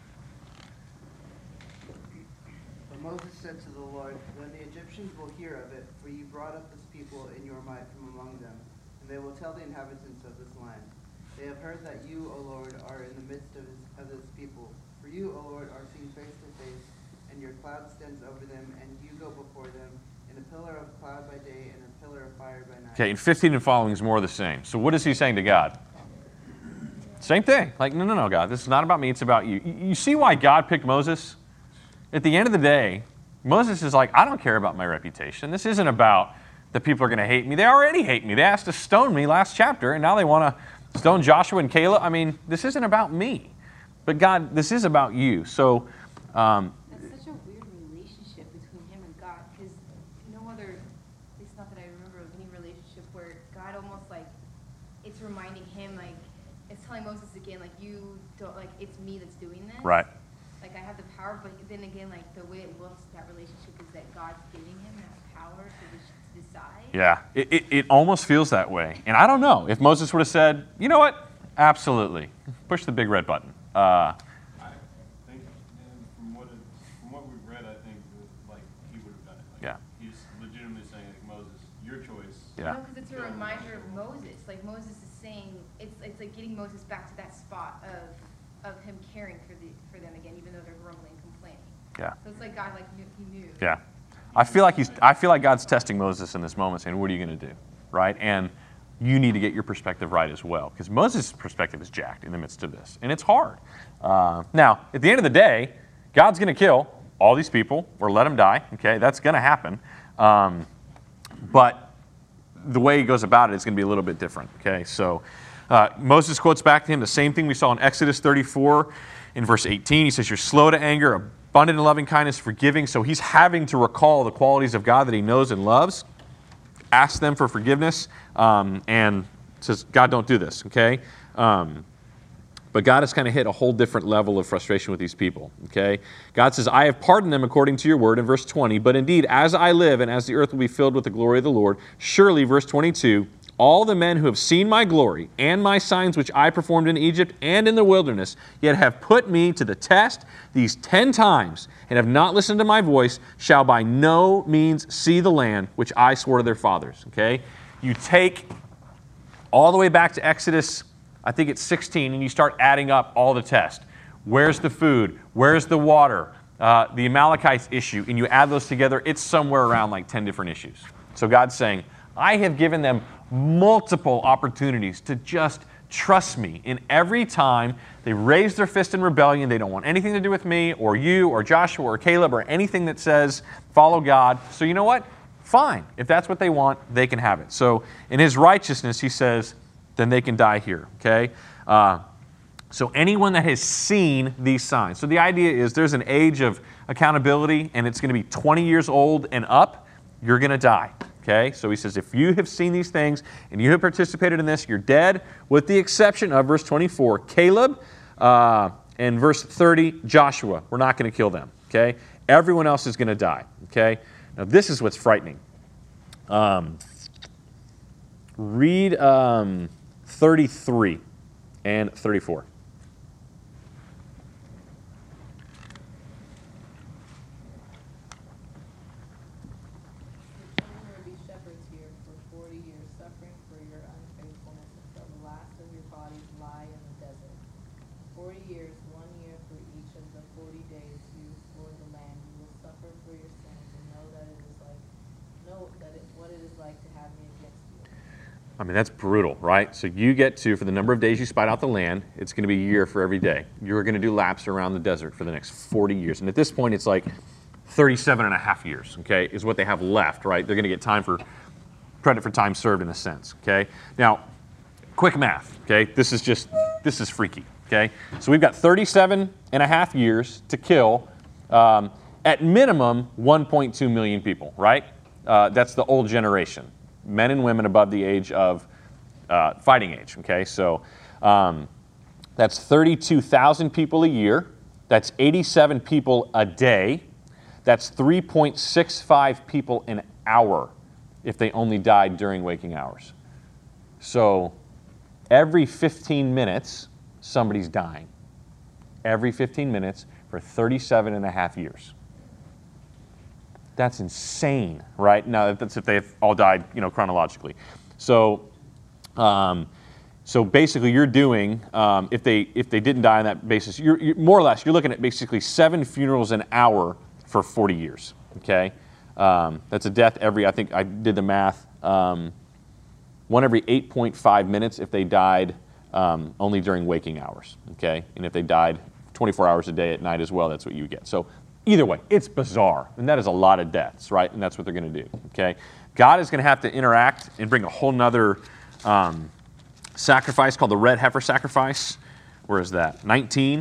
But Moses said to the Lord, then the Egyptians will hear of it, for you brought up this people in your might from among them, and they will tell the inhabitants of this land. They have heard that you, O Lord, are in the midst of, his, of this people. For you, O Lord, are seen face to face, and your cloud stands over them, and you go before them in a pillar of cloud by day and a pillar of fire by night. Okay, and fifteen and following is more of the same. So what is he saying to God? Same thing. Like, no, no, no, God, this is not about me, it's about you. You see why God picked Moses? At the end of the day, Moses is like, I don't care about my reputation. This isn't about that people are going to hate me. They already hate me. They asked to stone me last chapter, and now they want to stone Joshua and Caleb. I mean, this isn't about me. But God, this is about you. So, um, That's such a weird relationship between him and God, because no other, at least not that I remember of any relationship where God almost like, it's reminding him, like, it's telling Moses again, like, you don't, like, it's me that's doing this. right. Like, I have the power, but then again, like, the way it looks, that relationship is that God's giving him that power to, de- to decide. Yeah, it, it, it almost feels that way. And I don't know if Moses would have said, you know what? Absolutely. Push the big red button. Uh, I think, and from what it, from what we've read, I think that, like he would have done it. Like, Yeah. He's legitimately saying, like, Moses, your choice. Yeah. No, because it's a reminder of Moses. Like, Moses is saying, it's it's like getting Moses back to that spot of of him caring for the for them again, even though they're grumbling and complaining. yeah. So it's like God, like, knew, he knew. Yeah. I feel like he's. I feel like God's testing Moses in this moment, saying, "What are you going to do?" Right? And you need to get your perspective right as well, because Moses' perspective is jacked in the midst of this, and it's hard. Uh, now, at the end of the day, God's going to kill all these people or let them die. Okay, that's going to happen. Um, but the way he goes about it is going to be a little bit different. Okay, so uh, Moses quotes back to him the same thing we saw in Exodus thirty-four in verse eighteen. He says, "You're slow to anger, abundant in loving kindness, forgiving." So he's having to recall the qualities of God that he knows and loves. Ask them for forgiveness, um, and says, "God, don't do this." Okay, um, but God has kind of hit a whole different level of frustration with these people. Okay, God says, "I have pardoned them according to your word," in verse twenty. "But indeed, as I live, and as the earth will be filled with the glory of the Lord, surely," verse twenty-two, "all the men who have seen my glory and my signs which I performed in Egypt and in the wilderness, yet have put me to the test these ten times, and have not listened to my voice, shall by no means see the land which I swore to their fathers." Okay? You take all the way back to Exodus, I think it's sixteen, and you start adding up all the tests. Where's the food? Where's the water? Uh, the Amalekites issue, and you add those together, it's somewhere around like ten different issues. So God's saying, I have given them multiple opportunities to just trust me. And every time they raise their fist in rebellion, they don't want anything to do with me or you or Joshua or Caleb or anything that says follow God. So you know what? Fine. If that's what they want, they can have it. So in his righteousness, he says, then they can die here. Okay? Uh, so anyone that has seen these signs. So the idea is there's an age of accountability, and it's going to be twenty years old and up. You're going to die. Okay, so he says, if you have seen these things and you have participated in this, you're dead, with the exception of verse twenty-four, Caleb, uh, and verse thirty, Joshua. We're not going to kill them. Okay, everyone else is going to die. Okay, now this is what's frightening. Um, read um, thirty-three and thirty-four. Shepherds here for forty years, suffering for your unfaithfulness until the last of your bodies lie in the desert. Forty years, one year for each of the forty days you explore the land. You will suffer for your sins and know that it is like, know that it, what it is like to have me against you. I mean, that's brutal, right? So you get to, for the number of days you spied out the land, it's going to be a year for every day. You're going to do laps around the desert for the next forty years. And at this point, it's like thirty-seven and a half years, okay, is what they have left, right? They're going to get time for credit for time served in a sense, okay? Now, quick math, okay? This is just, this is freaky, okay? So we've got thirty-seven and a half years to kill, um, at minimum, one point two million people, right? Uh, that's the old generation, men and women above the age of uh, fighting age, okay? So um, that's thirty-two thousand people a year. That's eighty-seven people a day. That's three point six five people an hour if they only died during waking hours. So every fifteen minutes, somebody's dying. Every fifteen minutes for thirty-seven and a half years. That's insane, right? Now, that's if they've all died, you know, chronologically. So, um, so basically, you're doing um, if they if they didn't die on that basis, you're, you're more or less you're looking at basically seven funerals an hour for forty years. Okay, um, that's a death every. I think I did the math. Um, one every eight point five minutes if they died um, only during waking hours. Okay, and if they died twenty-four hours a day at night as well, that's what you get. So either way, it's bizarre, and that is a lot of deaths, right? And that's what they're going to do. Okay, God is going to have to interact and bring a whole nother um, sacrifice called the red heifer sacrifice. Where is that? nineteen.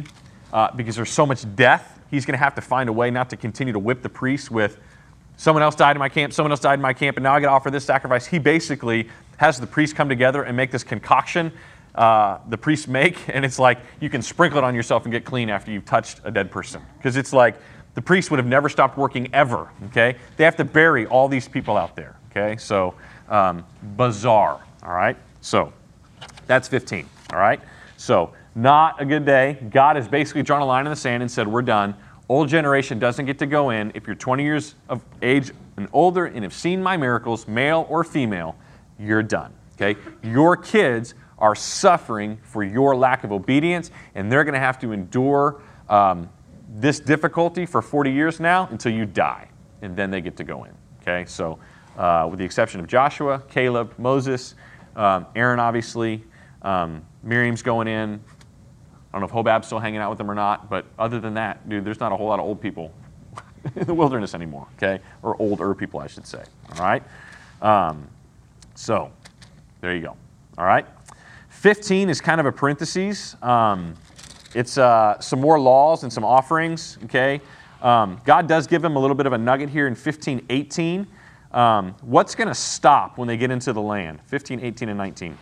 uh, because there's so much death, he's going to have to find a way not to continue to whip the priests with, someone else died in my camp, someone else died in my camp, and now I got to offer this sacrifice. He basically has the priests come together and make this concoction uh, the priests make, and it's like you can sprinkle it on yourself and get clean after you've touched a dead person. Because it's like the priests would have never stopped working ever, okay? They have to bury all these people out there, okay? So, um, bizarre, all right? So, that's fifteen, all right? So, not a good day. God has basically drawn a line in the sand and said, we're done. Old generation doesn't get to go in. If you're twenty years of age and older and have seen my miracles, male or female, you're done, okay? Your kids are suffering for your lack of obedience, and they're going to have to endure um, this difficulty for forty years now until you die, and then they get to go in, okay? So uh, with the exception of Joshua, Caleb, Moses, um, Aaron, obviously, um, Miriam's going in. I don't know if Hobab's still hanging out with them or not, but other than that, dude, there's not a whole lot of old people in the wilderness anymore, okay? Or older people, I should say, all right? Um, so there you go, all right? fifteen is kind of a parentheses. Um, it's uh, some more laws and some offerings, okay? Um, God does give them a little bit of a nugget here in fifteen eighteen. Um, what's going to stop when they get into the land? fifteen, eighteen, and nineteen.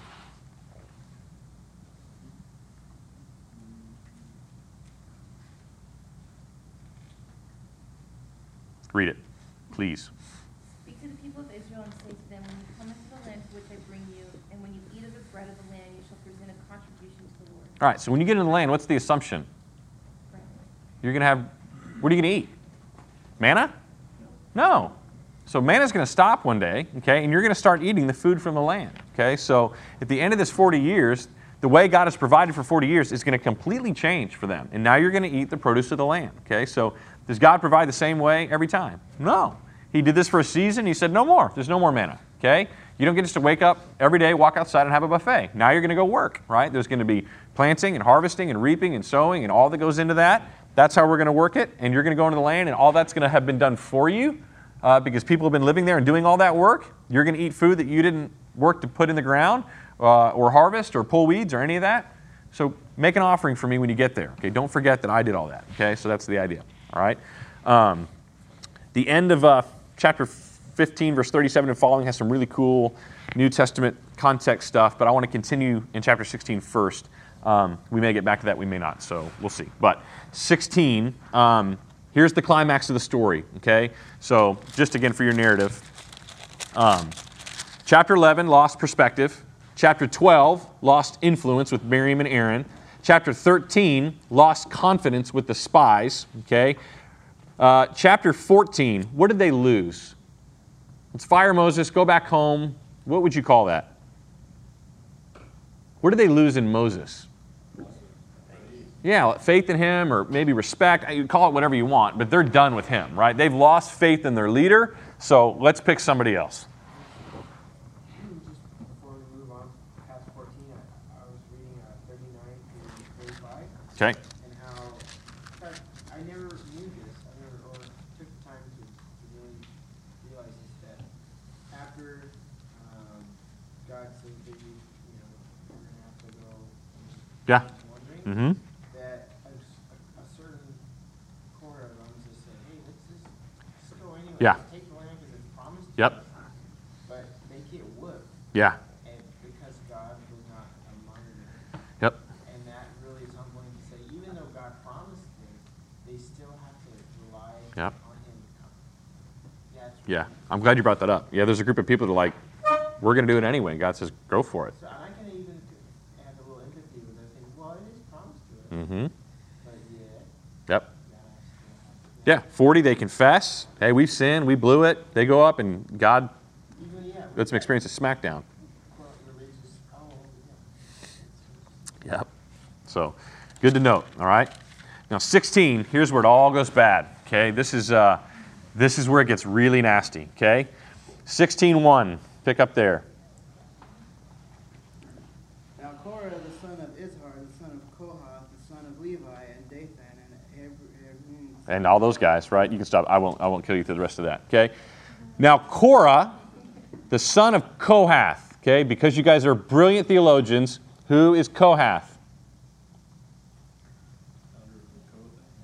Read it, please. Speak to the people of Israel and say to them, when you come into the land to which I bring you, and when you eat of the bread of the land, you shall present a contribution to the Lord. All right, so when you get into the land, what's the assumption? Bread. You're going to have, what are you going to eat? Manna? No. So manna's going to stop one day, okay, and you're going to start eating the food from the land, okay? So at the end of this forty years, the way God has provided for forty years is going to completely change for them. And now you're going to eat the produce of the land, okay? So does God provide the same way every time? No. He did this for a season. He said, no more. There's no more manna, okay? You don't get just to wake up every day, walk outside, and have a buffet. Now you're going to go work, right? There's going to be planting and harvesting and reaping and sowing and all that goes into that. That's how we're going to work it. And you're going to go into the land, and all that's going to have been done for you uh, because people have been living there and doing all that work. You're going to eat food that you didn't work to put in the ground uh, or harvest or pull weeds or any of that. So make an offering for me when you get there. Okay, don't forget that I did all that. Okay, so that's the idea. All right. Um, the end of uh, chapter fifteen, verse thirty-seven and following has some really cool New Testament context stuff, but I want to continue in chapter sixteen first. Um, we may get back to that, we may not, so we'll see. But sixteen, um, here's the climax of the story. Okay, so just again for your narrative, um, chapter eleven, lost perspective. Chapter twelve, lost influence with Miriam and Aaron. Chapter thirteen, lost confidence with the spies. Okay. Uh, chapter fourteen, what did they lose? Let's fire Moses, go back home. What would you call that? What did they lose in Moses? Yeah, faith in him or maybe respect. You call it whatever you want, but they're done with him, right? They've lost faith in their leader, so let's pick somebody else. Okay. And how, in fact, I never knew this, I never, or took the time to, to really realize this, that after um, God said that you, you know, you're going to have to go Yeah. wandering, Mm-hmm. that a, a certain corner of them just said, hey, let's just, just go anyway. Yeah. Take the land because it's promised to Yep. us. But they get whooped. Yeah. And because God was not a monitor. Yep. And that really is humbling to say, even though God promised this, they still have to rely Yep. on Him. Yeah, it's Yeah. I'm glad you brought that up. Yeah, there's a group of people that are like, we're going to do it anyway. And God says, go for it. So I can even have a little empathy with them, think, well, it is promised to us. Mm-hmm. But yet, Yep. God still has to. Yeah. forty, they confess. Hey, we've sinned. We blew it. They go up and God Even, yeah. lets them experience a smackdown. Quote religious, oh, yeah. Yep. So, good to note. All right. Now, sixteen. Here's where it all goes bad. Okay. This is uh, this is where it gets really nasty. Okay. sixteen one. Pick up there. Now Korah, the son of Izhar, the son of Kohath, the son of Levi, and Dathan, and Abiram, And all those guys, right? You can stop. I won't. I won't kill you through the rest of that. Okay. Now, Korah, the son of Kohath. Okay, because you guys are brilliant theologians. Who is Kohath?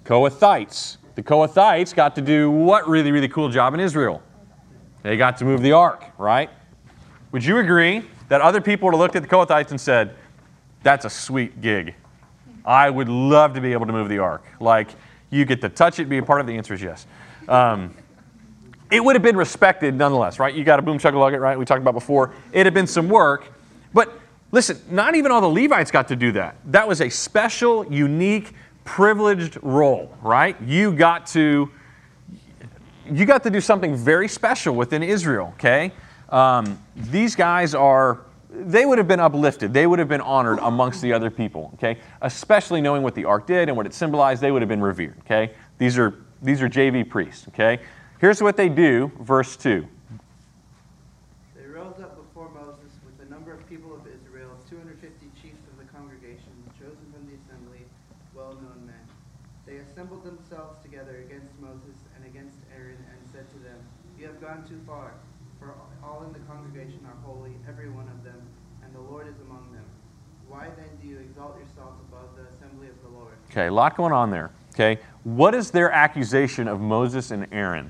Kohathites. The Kohathites got to do what really, really cool job in Israel? They got to move the ark, right? Would you agree that other people would have looked at the Kohathites and said, that's a sweet gig. I would love to be able to move the ark. Like, you get to touch it, be a part of it. The answer is yes. Um, it would have been respected nonetheless, right? You got a boom chug a lug it, right? We talked about before. It had been some work. But listen, not even all the Levites got to do that. That was a special, unique, privileged role, right? You got to, you got to do something very special within Israel, okay? Um, these guys are, they would have been uplifted. They would have been honored amongst the other people, okay? Especially knowing what the ark did and what it symbolized, they would have been revered, okay? These are, these are J V priests, okay? Here's what they do, verse two. They rose up before Moses with a number of people of Israel, two hundred fifty chiefs of the congregation, chosen from the assembly, well-known men. They assembled themselves together against Moses and against Aaron and said to them, "You have gone too far, for all in the congregation are holy, every one of them, and the Lord is among them. Why then do you exalt yourselves above the assembly of the Lord?" Okay, a lot going on there, okay? What is their accusation of Moses and Aaron?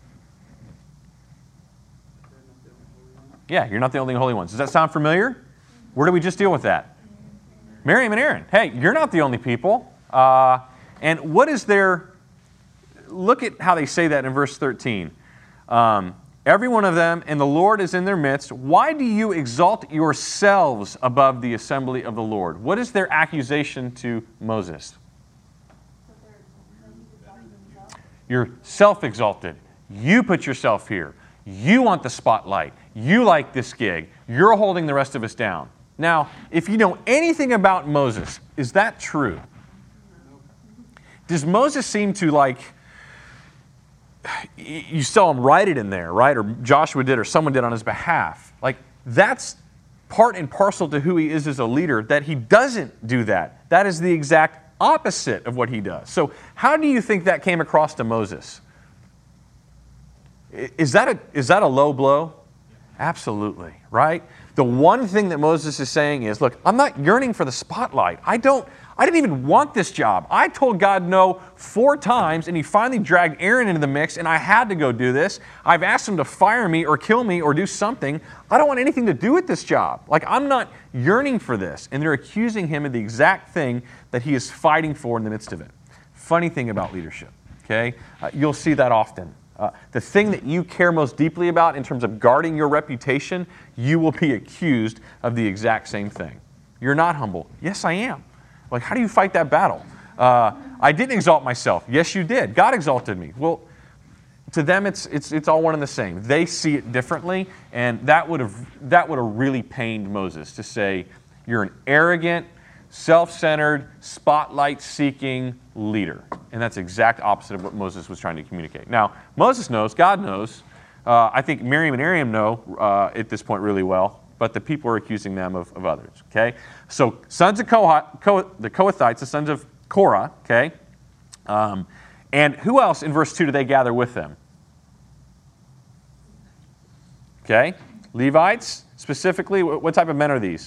Yeah, you're not the only holy ones. Does that sound familiar? Where did we just deal with that? Miriam and Aaron. Hey, you're not the only people. Uh, and what is their... Look at how they say that in verse thirteen. Um, Every one of them, and the Lord is in their midst. Why do you exalt yourselves above the assembly of the Lord? What is their accusation to Moses? You're self-exalted. You put yourself here. You want the spotlight. You like this gig. You're holding the rest of us down. Now, if you know anything about Moses, is that true? Does Moses seem to like... You saw him write it in there, right? Or Joshua did, or someone did on his behalf. Like, that's part and parcel to who he is as a leader, that he doesn't do that. That is the exact opposite of what he does. So how do you think that came across to Moses? Is that a, is that a low blow? Absolutely, right? The one thing that Moses is saying is, look, I'm not yearning for the spotlight. I don't, I didn't even want this job. I told God no four times, and he finally dragged Aaron into the mix, and I had to go do this. I've asked him to fire me or kill me or do something. I don't want anything to do with this job. Like, I'm not yearning for this. And they're accusing him of the exact thing that he is fighting for in the midst of it. Funny thing about leadership, okay? Uh, you'll see that often. Uh, the thing that you care most deeply about in terms of guarding your reputation, you will be accused of the exact same thing. You're not humble. Yes, I am. Like, how do you fight that battle? Uh, I didn't exalt myself. Yes, you did. God exalted me. Well, to them, it's it's it's all one and the same. They see it differently, and that would have that would have really pained Moses to say, you're an arrogant, self-centered, spotlight-seeking leader. And that's the exact opposite of what Moses was trying to communicate. Now, Moses knows, God knows. Uh, I think Miriam and Aaron know uh, at this point really well, but the people are accusing them of, of others, okay? So, sons of Kohath, Koh, the Kohathites, the sons of Korah, okay? Um, and who else in verse two do they gather with them? Okay? Levites, specifically, what type of men are these?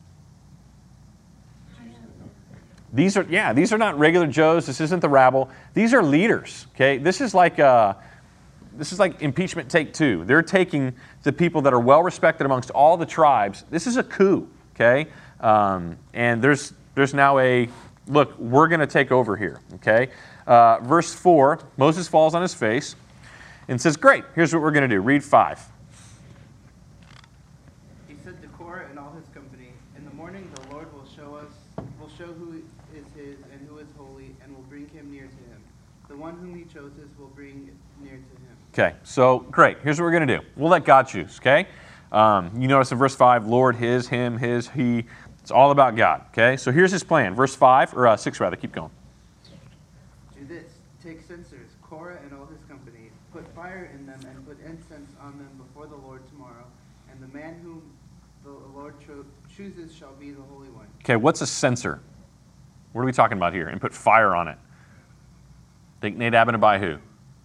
These are, yeah, these are not regular Joes. This isn't the rabble. These are leaders, okay? This is like uh, this is like impeachment take two. They're taking the people that are well-respected amongst all the tribes. This is a coup, okay? Um, and there's there's now a, look, we're going to take over here, okay? Uh, verse four, Moses falls on his face and says, great, here's what we're going to do. Read five. He said to Korah and all his company, "In the morning the Lord will show us, will show who is his and who is holy, and will bring him near to him. The one whom he chooses will bring near to him." Okay, so great. Here's what we're going to do. We'll let God choose, okay? Um, you notice in verse five, Lord, his, him, his, he. It's all about God, okay? So here's his plan. Verse five, or uh, six rather, keep going. "Do this, take censers, Korah and all his company, put fire in them and put incense on them before the Lord tomorrow, and the man whom the Lord cho- chooses shall be the Holy One." Okay, what's a censer? What are we talking about here? And put fire on it. Think Nadab and Abihu.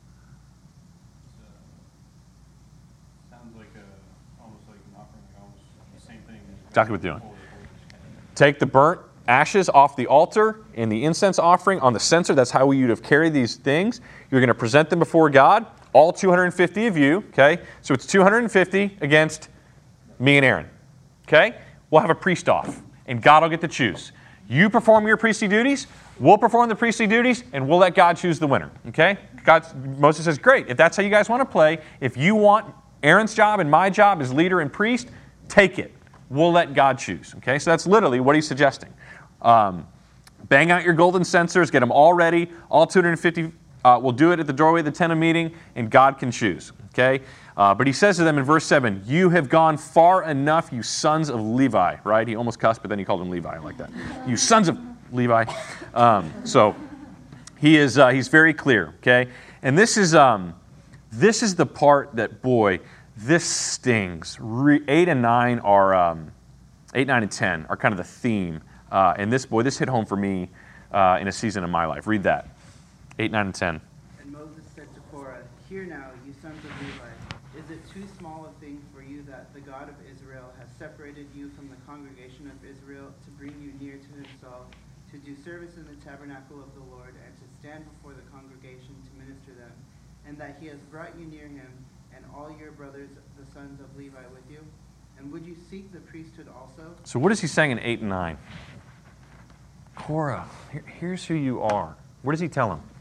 Sounds like a, almost like an offering, like almost the same thing. Exactly what they're doing. Take the burnt ashes off the altar and the incense offering on the censer. That's how you'd have carried these things. You're going to present them before God, all two hundred fifty of you, okay? So it's two hundred fifty against me and Aaron, okay? We'll have a priest off, and God will get to choose. You perform your priestly duties, we'll perform the priestly duties, and we'll let God choose the winner, okay? God, Moses says, great, if that's how you guys want to play, if you want Aaron's job and my job as leader and priest, take it. We'll let God choose, okay? So that's literally what he's suggesting. Um, bang out your golden censers, get them all ready, all two hundred fifty, uh, we'll do it at the doorway of the tent of meeting, and God can choose, okay? Uh, but he says to them in verse seven, you have gone far enough, you sons of Levi, right? He almost cussed, but then he called them Levi like that. You sons of Levi. Um, so he is, uh, he's very clear, okay? And this is, um, this is the part that, boy, this stings. Re- eight and nine are, um, eight, nine, and ten are kind of the theme. Uh, and this, boy, this hit home for me uh, in a season of my life. Read that. eight, nine, and ten. And Moses said to Korah, hear now, you sons of Levi, is it too small a thing for you that the God of Israel has separated you from the congregation of Israel to bring you near to himself, to do service in the tabernacle of the Lord, and to stand before the congregation to minister them, and that he has brought you near him, and all your brothers, the sons of Levi, with you? And would you seek the priesthood also? So what is he saying in eight and nine? Korah, here, here's who you are. What does he tell him?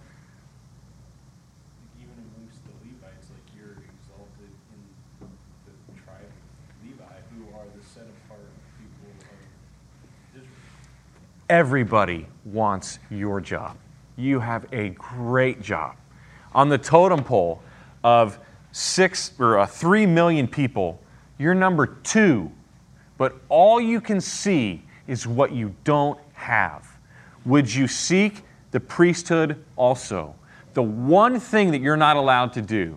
Even amongst the Levites, like you're exalted in the tribe of Levi, who are the set apart people of Israel. Everybody wants your job. You have a great job. On the totem pole of six or uh, three million people, you're number two. But all you can see is what you don't have. Would you seek the priesthood also? The one thing that you're not allowed to do,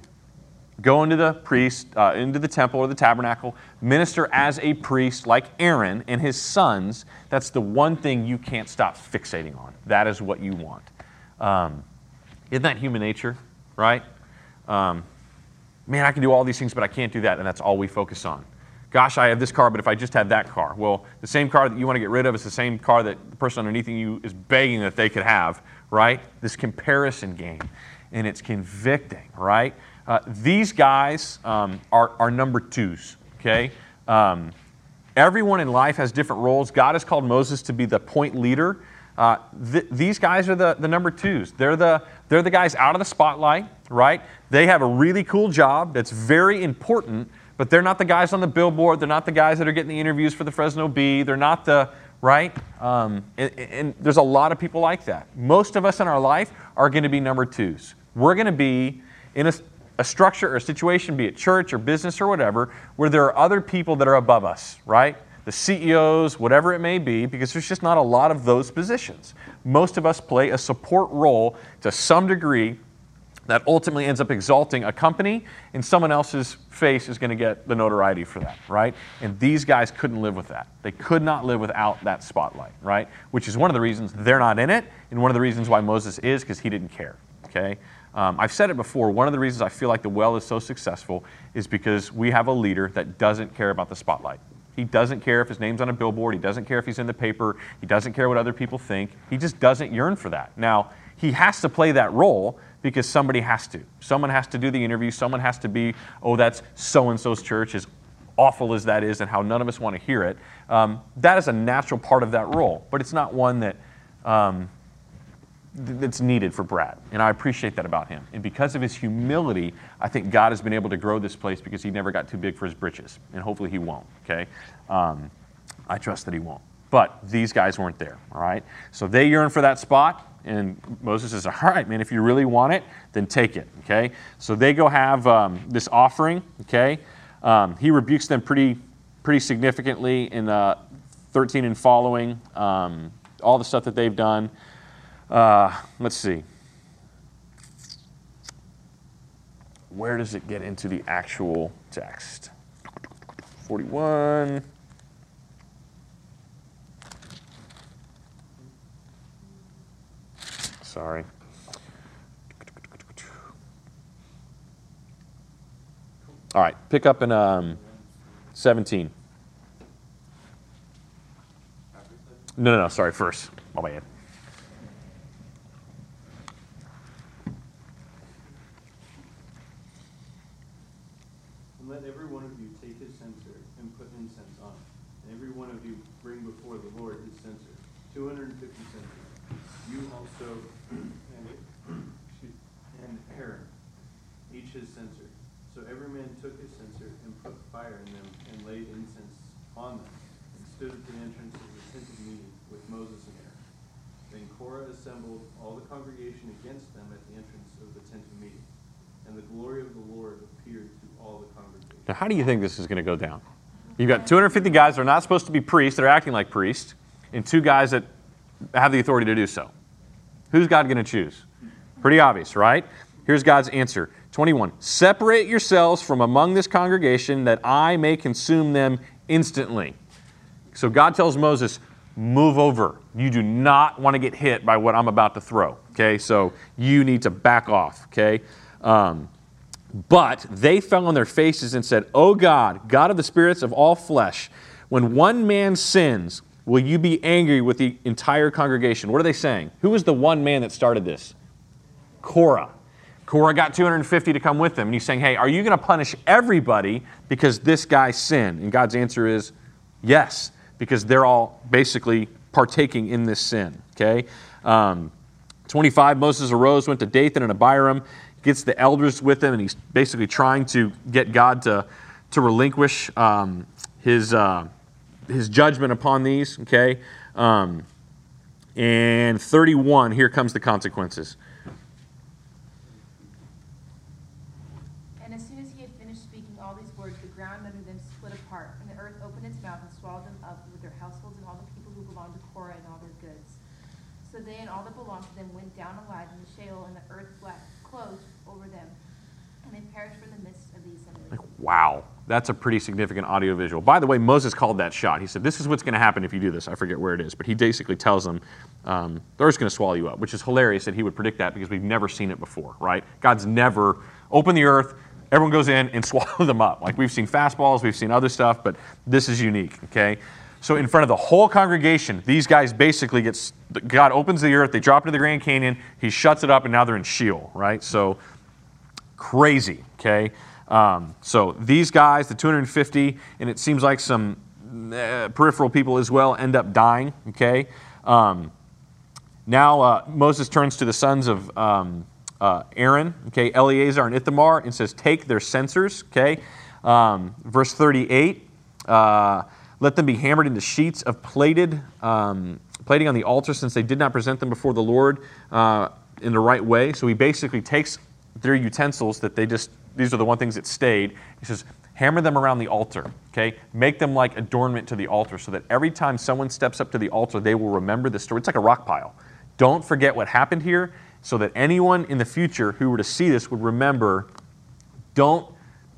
go into the priest, uh, into the temple or the tabernacle, minister as a priest like Aaron and his sons. That's the one thing you can't stop fixating on. That is what you want. Um, isn't that human nature, right? Um, man, I can do all these things, but I can't do that, and that's all we focus on. Gosh, I have this car, but if I just had that car. Well, the same car that you want to get rid of is the same car that the person underneath you is begging that they could have, right? This comparison game, and it's convicting, right? Uh, these guys um, are, are number twos, okay? Um, everyone in life has different roles. God has called Moses to be the point leader. Uh, th- these guys are the, the number twos. They're the, they're the guys out of the spotlight, right? They have a really cool job that's very important, but they're not the guys on the billboard. They're not the guys that are getting the interviews for the Fresno Bee. They're not the, right? Um, and, and there's a lot of people like that. Most of us in our life are going to be number twos. We're going to be in a, a structure or a situation, be it church or business or whatever, where there are other people that are above us, right? The C E Os, whatever it may be, because there's just not a lot of those positions. Most of us play a support role to some degree that ultimately ends up exalting a company, and someone else's face is going to get the notoriety for that, right? And these guys couldn't live with that. They could not live without that spotlight, right? Which is one of the reasons they're not in it, and one of the reasons why Moses is, because he didn't care, okay? Um, I've said it before, one of the reasons I feel like the well is so successful is because we have a leader that doesn't care about the spotlight. He doesn't care if his name's on a billboard. He doesn't care if he's in the paper. He doesn't care what other people think. He just doesn't yearn for that. Now, he has to play that role because somebody has to. Someone has to do the interview. Someone has to be, oh, that's so-and-so's church, as awful as that is and how none of us want to hear it. Um, that is a natural part of that role, but it's not one that um, th- that's needed for Brad, and I appreciate that about him. And because of his humility, I think God has been able to grow this place because he never got too big for his britches, and hopefully he won't, okay? Um, I trust that he won't. But these guys weren't there, all right? So they yearn for that spot. And Moses says, all right, man, if you really want it, then take it, okay? So they go have um, this offering, okay? Um, he rebukes them pretty pretty significantly in uh, thirteen and following, um, all the stuff that they've done. Uh, let's see. Where does it get into the actual text? forty-one. Sorry. All right, pick up in um, seventeen. No, no, no, sorry, first. My bad. And let every one of you take his censer and put incense on it. And every one of you bring before the Lord his censer, two hundred fifty censers. You also, and, excuse- and Aaron, each his censer. So every man took his censer and put fire in them and laid incense on them, and stood at the entrance of the tent of meeting with Moses and Aaron. Then Korah assembled all the congregation against them at the entrance of the tent of meeting. And the glory of the Lord appeared to all the congregation. Now, how do you think this is going to go down? You've got two hundred fifty guys that are not supposed to be priests, they're acting like priests, and two guys that have the authority to do so. Who's God going to choose? Pretty obvious, right? Here's God's answer. twenty-one, separate yourselves from among this congregation that I may consume them instantly. So God tells Moses, move over. You do not want to get hit by what I'm about to throw. Okay, so you need to back off. Okay. Um, but they fell on their faces and said, O God, God of the spirits of all flesh, when one man sins, will you be angry with the entire congregation? What are they saying? Who was the one man that started this? Korah. Korah got two hundred fifty to come with him. And he's saying, hey, are you going to punish everybody because this guy sinned? And God's answer is yes, because they're all basically partaking in this sin. Okay. Um, twenty-five, Moses arose, went to Dathan and Abiram, gets the elders with him, and he's basically trying to get God to, to relinquish um, his, uh, his judgment upon these. Okay. Um, and thirty-one, here comes the consequences. And as soon as he had finished speaking all these words, the ground under them split apart, and the earth opened its mouth and swallowed them up with their households and all the people who belonged to Korah and all their goods. So they and all that belonged to them went down alive in the Sheol, and the earth black closed over them, and they perished from the midst of the assembly. Like, wow, that's a pretty significant audiovisual. By the way, Moses called that shot. He said, this is what's going to happen if you do this. I forget where it is, but he basically tells them, um, the earth's going to swallow you up, which is hilarious that he would predict that because we've never seen it before, right? God's never opened the earth, everyone goes in and swallow them up. Like we've seen fastballs, we've seen other stuff, but this is unique, okay? So in front of the whole congregation, these guys basically get, God opens the earth, they drop into the Grand Canyon, he shuts it up, and now they're in Sheol, right? So crazy, okay? Um, so these guys, the two hundred fifty, and it seems like some uh, peripheral people as well, end up dying, okay? Um, now uh, Moses turns to the sons of um, uh, Aaron, okay, Eleazar and Ithamar, and says, take their censers, okay? Um, verse thirty-eight, uh, let them be hammered into sheets of plated, um, plating on the altar, since they did not present them before the Lord uh, in the right way. So he basically takes their utensils that they just, these are the one things that stayed. He says, hammer them around the altar, okay? Make them like adornment to the altar so that every time someone steps up to the altar, they will remember the story. It's like a rock pile. Don't forget what happened here so that anyone in the future who were to see this would remember, don't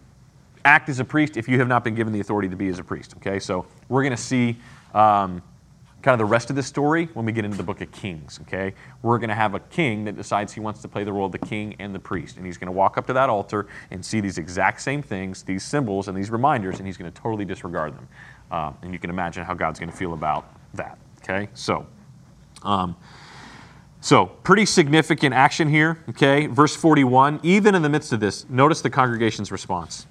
act as a priest if you have not been given the authority to be as a priest, okay? So we're going to see um, kind of the rest of this story when we get into the book of Kings, okay? We're going to have a king that decides he wants to play the role of the king and the priest, and he's going to walk up to that altar and see these exact same things, these symbols and these reminders, and he's going to totally disregard them. Um, and you can imagine how God's going to feel about that, okay? So, um, so pretty significant action here, okay? Verse forty-one, even in the midst of this, notice the congregation's response.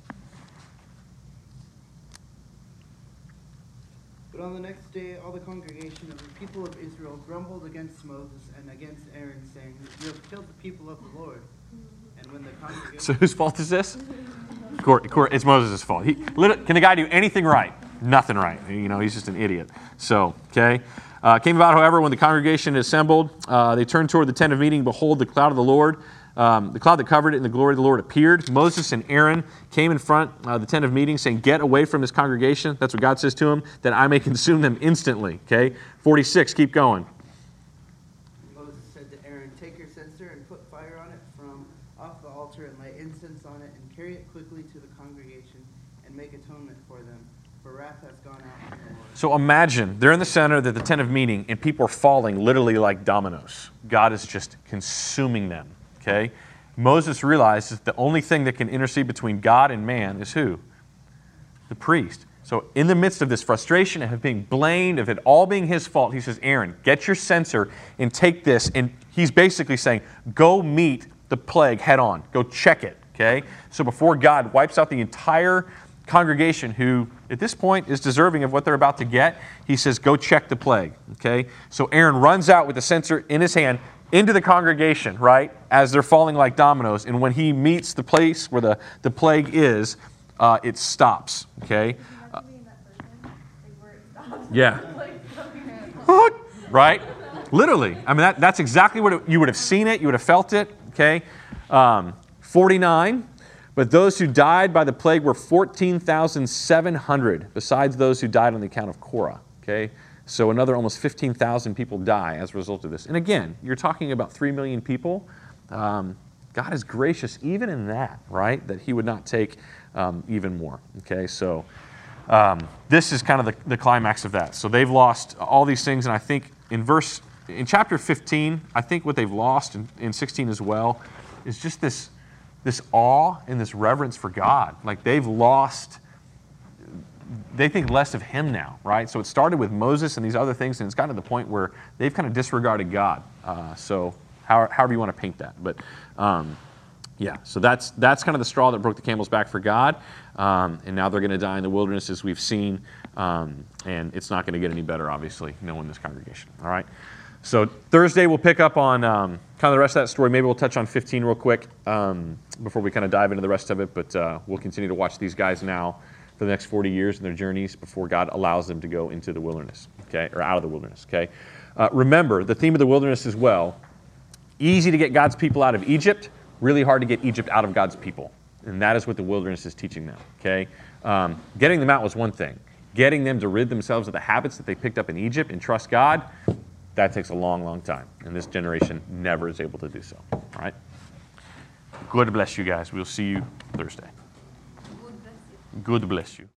But on the next day, all the congregation of the people of Israel grumbled against Moses and against Aaron, saying, you have killed the people of the Lord. And when the congregation... So whose fault is this? Cor- Cor- it's Moses' fault. He, can the guy do anything right? Nothing right. You know, he's just an idiot. So, okay. Uh, came about, however, when the congregation assembled, uh, they turned toward the tent of meeting. Behold, the cloud of the Lord, um, the cloud that covered it, and the glory of the Lord appeared. Moses and Aaron came in front of uh, the tent of meeting, saying, get away from this congregation. That's what God says to him, that I may consume them instantly. Okay. forty-six, keep going. Moses said to Aaron, take your censer and put fire on it from off the altar and lay incense on it and carry it quickly to the congregation and make atonement for them. For wrath has gone out from the Lord. So imagine they're in the center of the tent of meeting and people are falling literally like dominoes. God is just consuming them. Okay? Moses realizes the only thing that can intercede between God and man is who? The priest. So So in the midst of this frustration, of being blamed, of it all being his fault, he says, Aaron, get your censer and take this. And he's basically saying, go meet the plague head on. Go check it, okay? So before God wipes out the entire congregation who, at this point, is deserving of what they're about to get, he says, go check the plague, okay? So Aaron runs out with the censer in his hand into the congregation, right, as they're falling like dominoes. And when he meets the place where the, the plague is, uh, it stops, okay? Yeah. Right? Literally. I mean, that, that's exactly what it, you would have seen it. You would have felt it. Okay. Um, forty-nine. But those who died by the plague were fourteen thousand seven hundred, besides those who died on the account of Korah. Okay. So another almost fifteen thousand people die as a result of this. And again, you're talking about three million people. Um, God is gracious even in that, right? That he would not take um, even more. Okay. So... Um, this is kind of the, the climax of that. So they've lost all these things, and I think in verse, in chapter fifteen, I think what they've lost in, in sixteen as well is just this, this awe and this reverence for God. Like they've lost, they think less of him now, right? So it started with Moses and these other things, and it's gotten to the point where they've kind of disregarded God. Uh, so how, however you want to paint that. But um, yeah, so that's that's kind of the straw that broke the camel's back for God. Um, and now they're going to die in the wilderness, as we've seen. Um, and it's not going to get any better, obviously, knowing this congregation. All right? So Thursday, we'll pick up on um, kind of the rest of that story. Maybe we'll touch on fifteen real quick um, before we kind of dive into the rest of it. But uh, we'll continue to watch these guys now for the next forty years in their journeys before God allows them to go into the wilderness, okay, or out of the wilderness, okay? Uh, remember, the theme of the wilderness as well, easy to get God's people out of Egypt, really hard to get Egypt out of God's people. And that is what the wilderness is teaching them, okay? Um, getting them out was one thing. Getting them to rid themselves of the habits that they picked up in Egypt and trust God, that takes a long, long time. And this generation never is able to do so, all right? God bless you guys. We'll see you Thursday. God bless you. God bless you.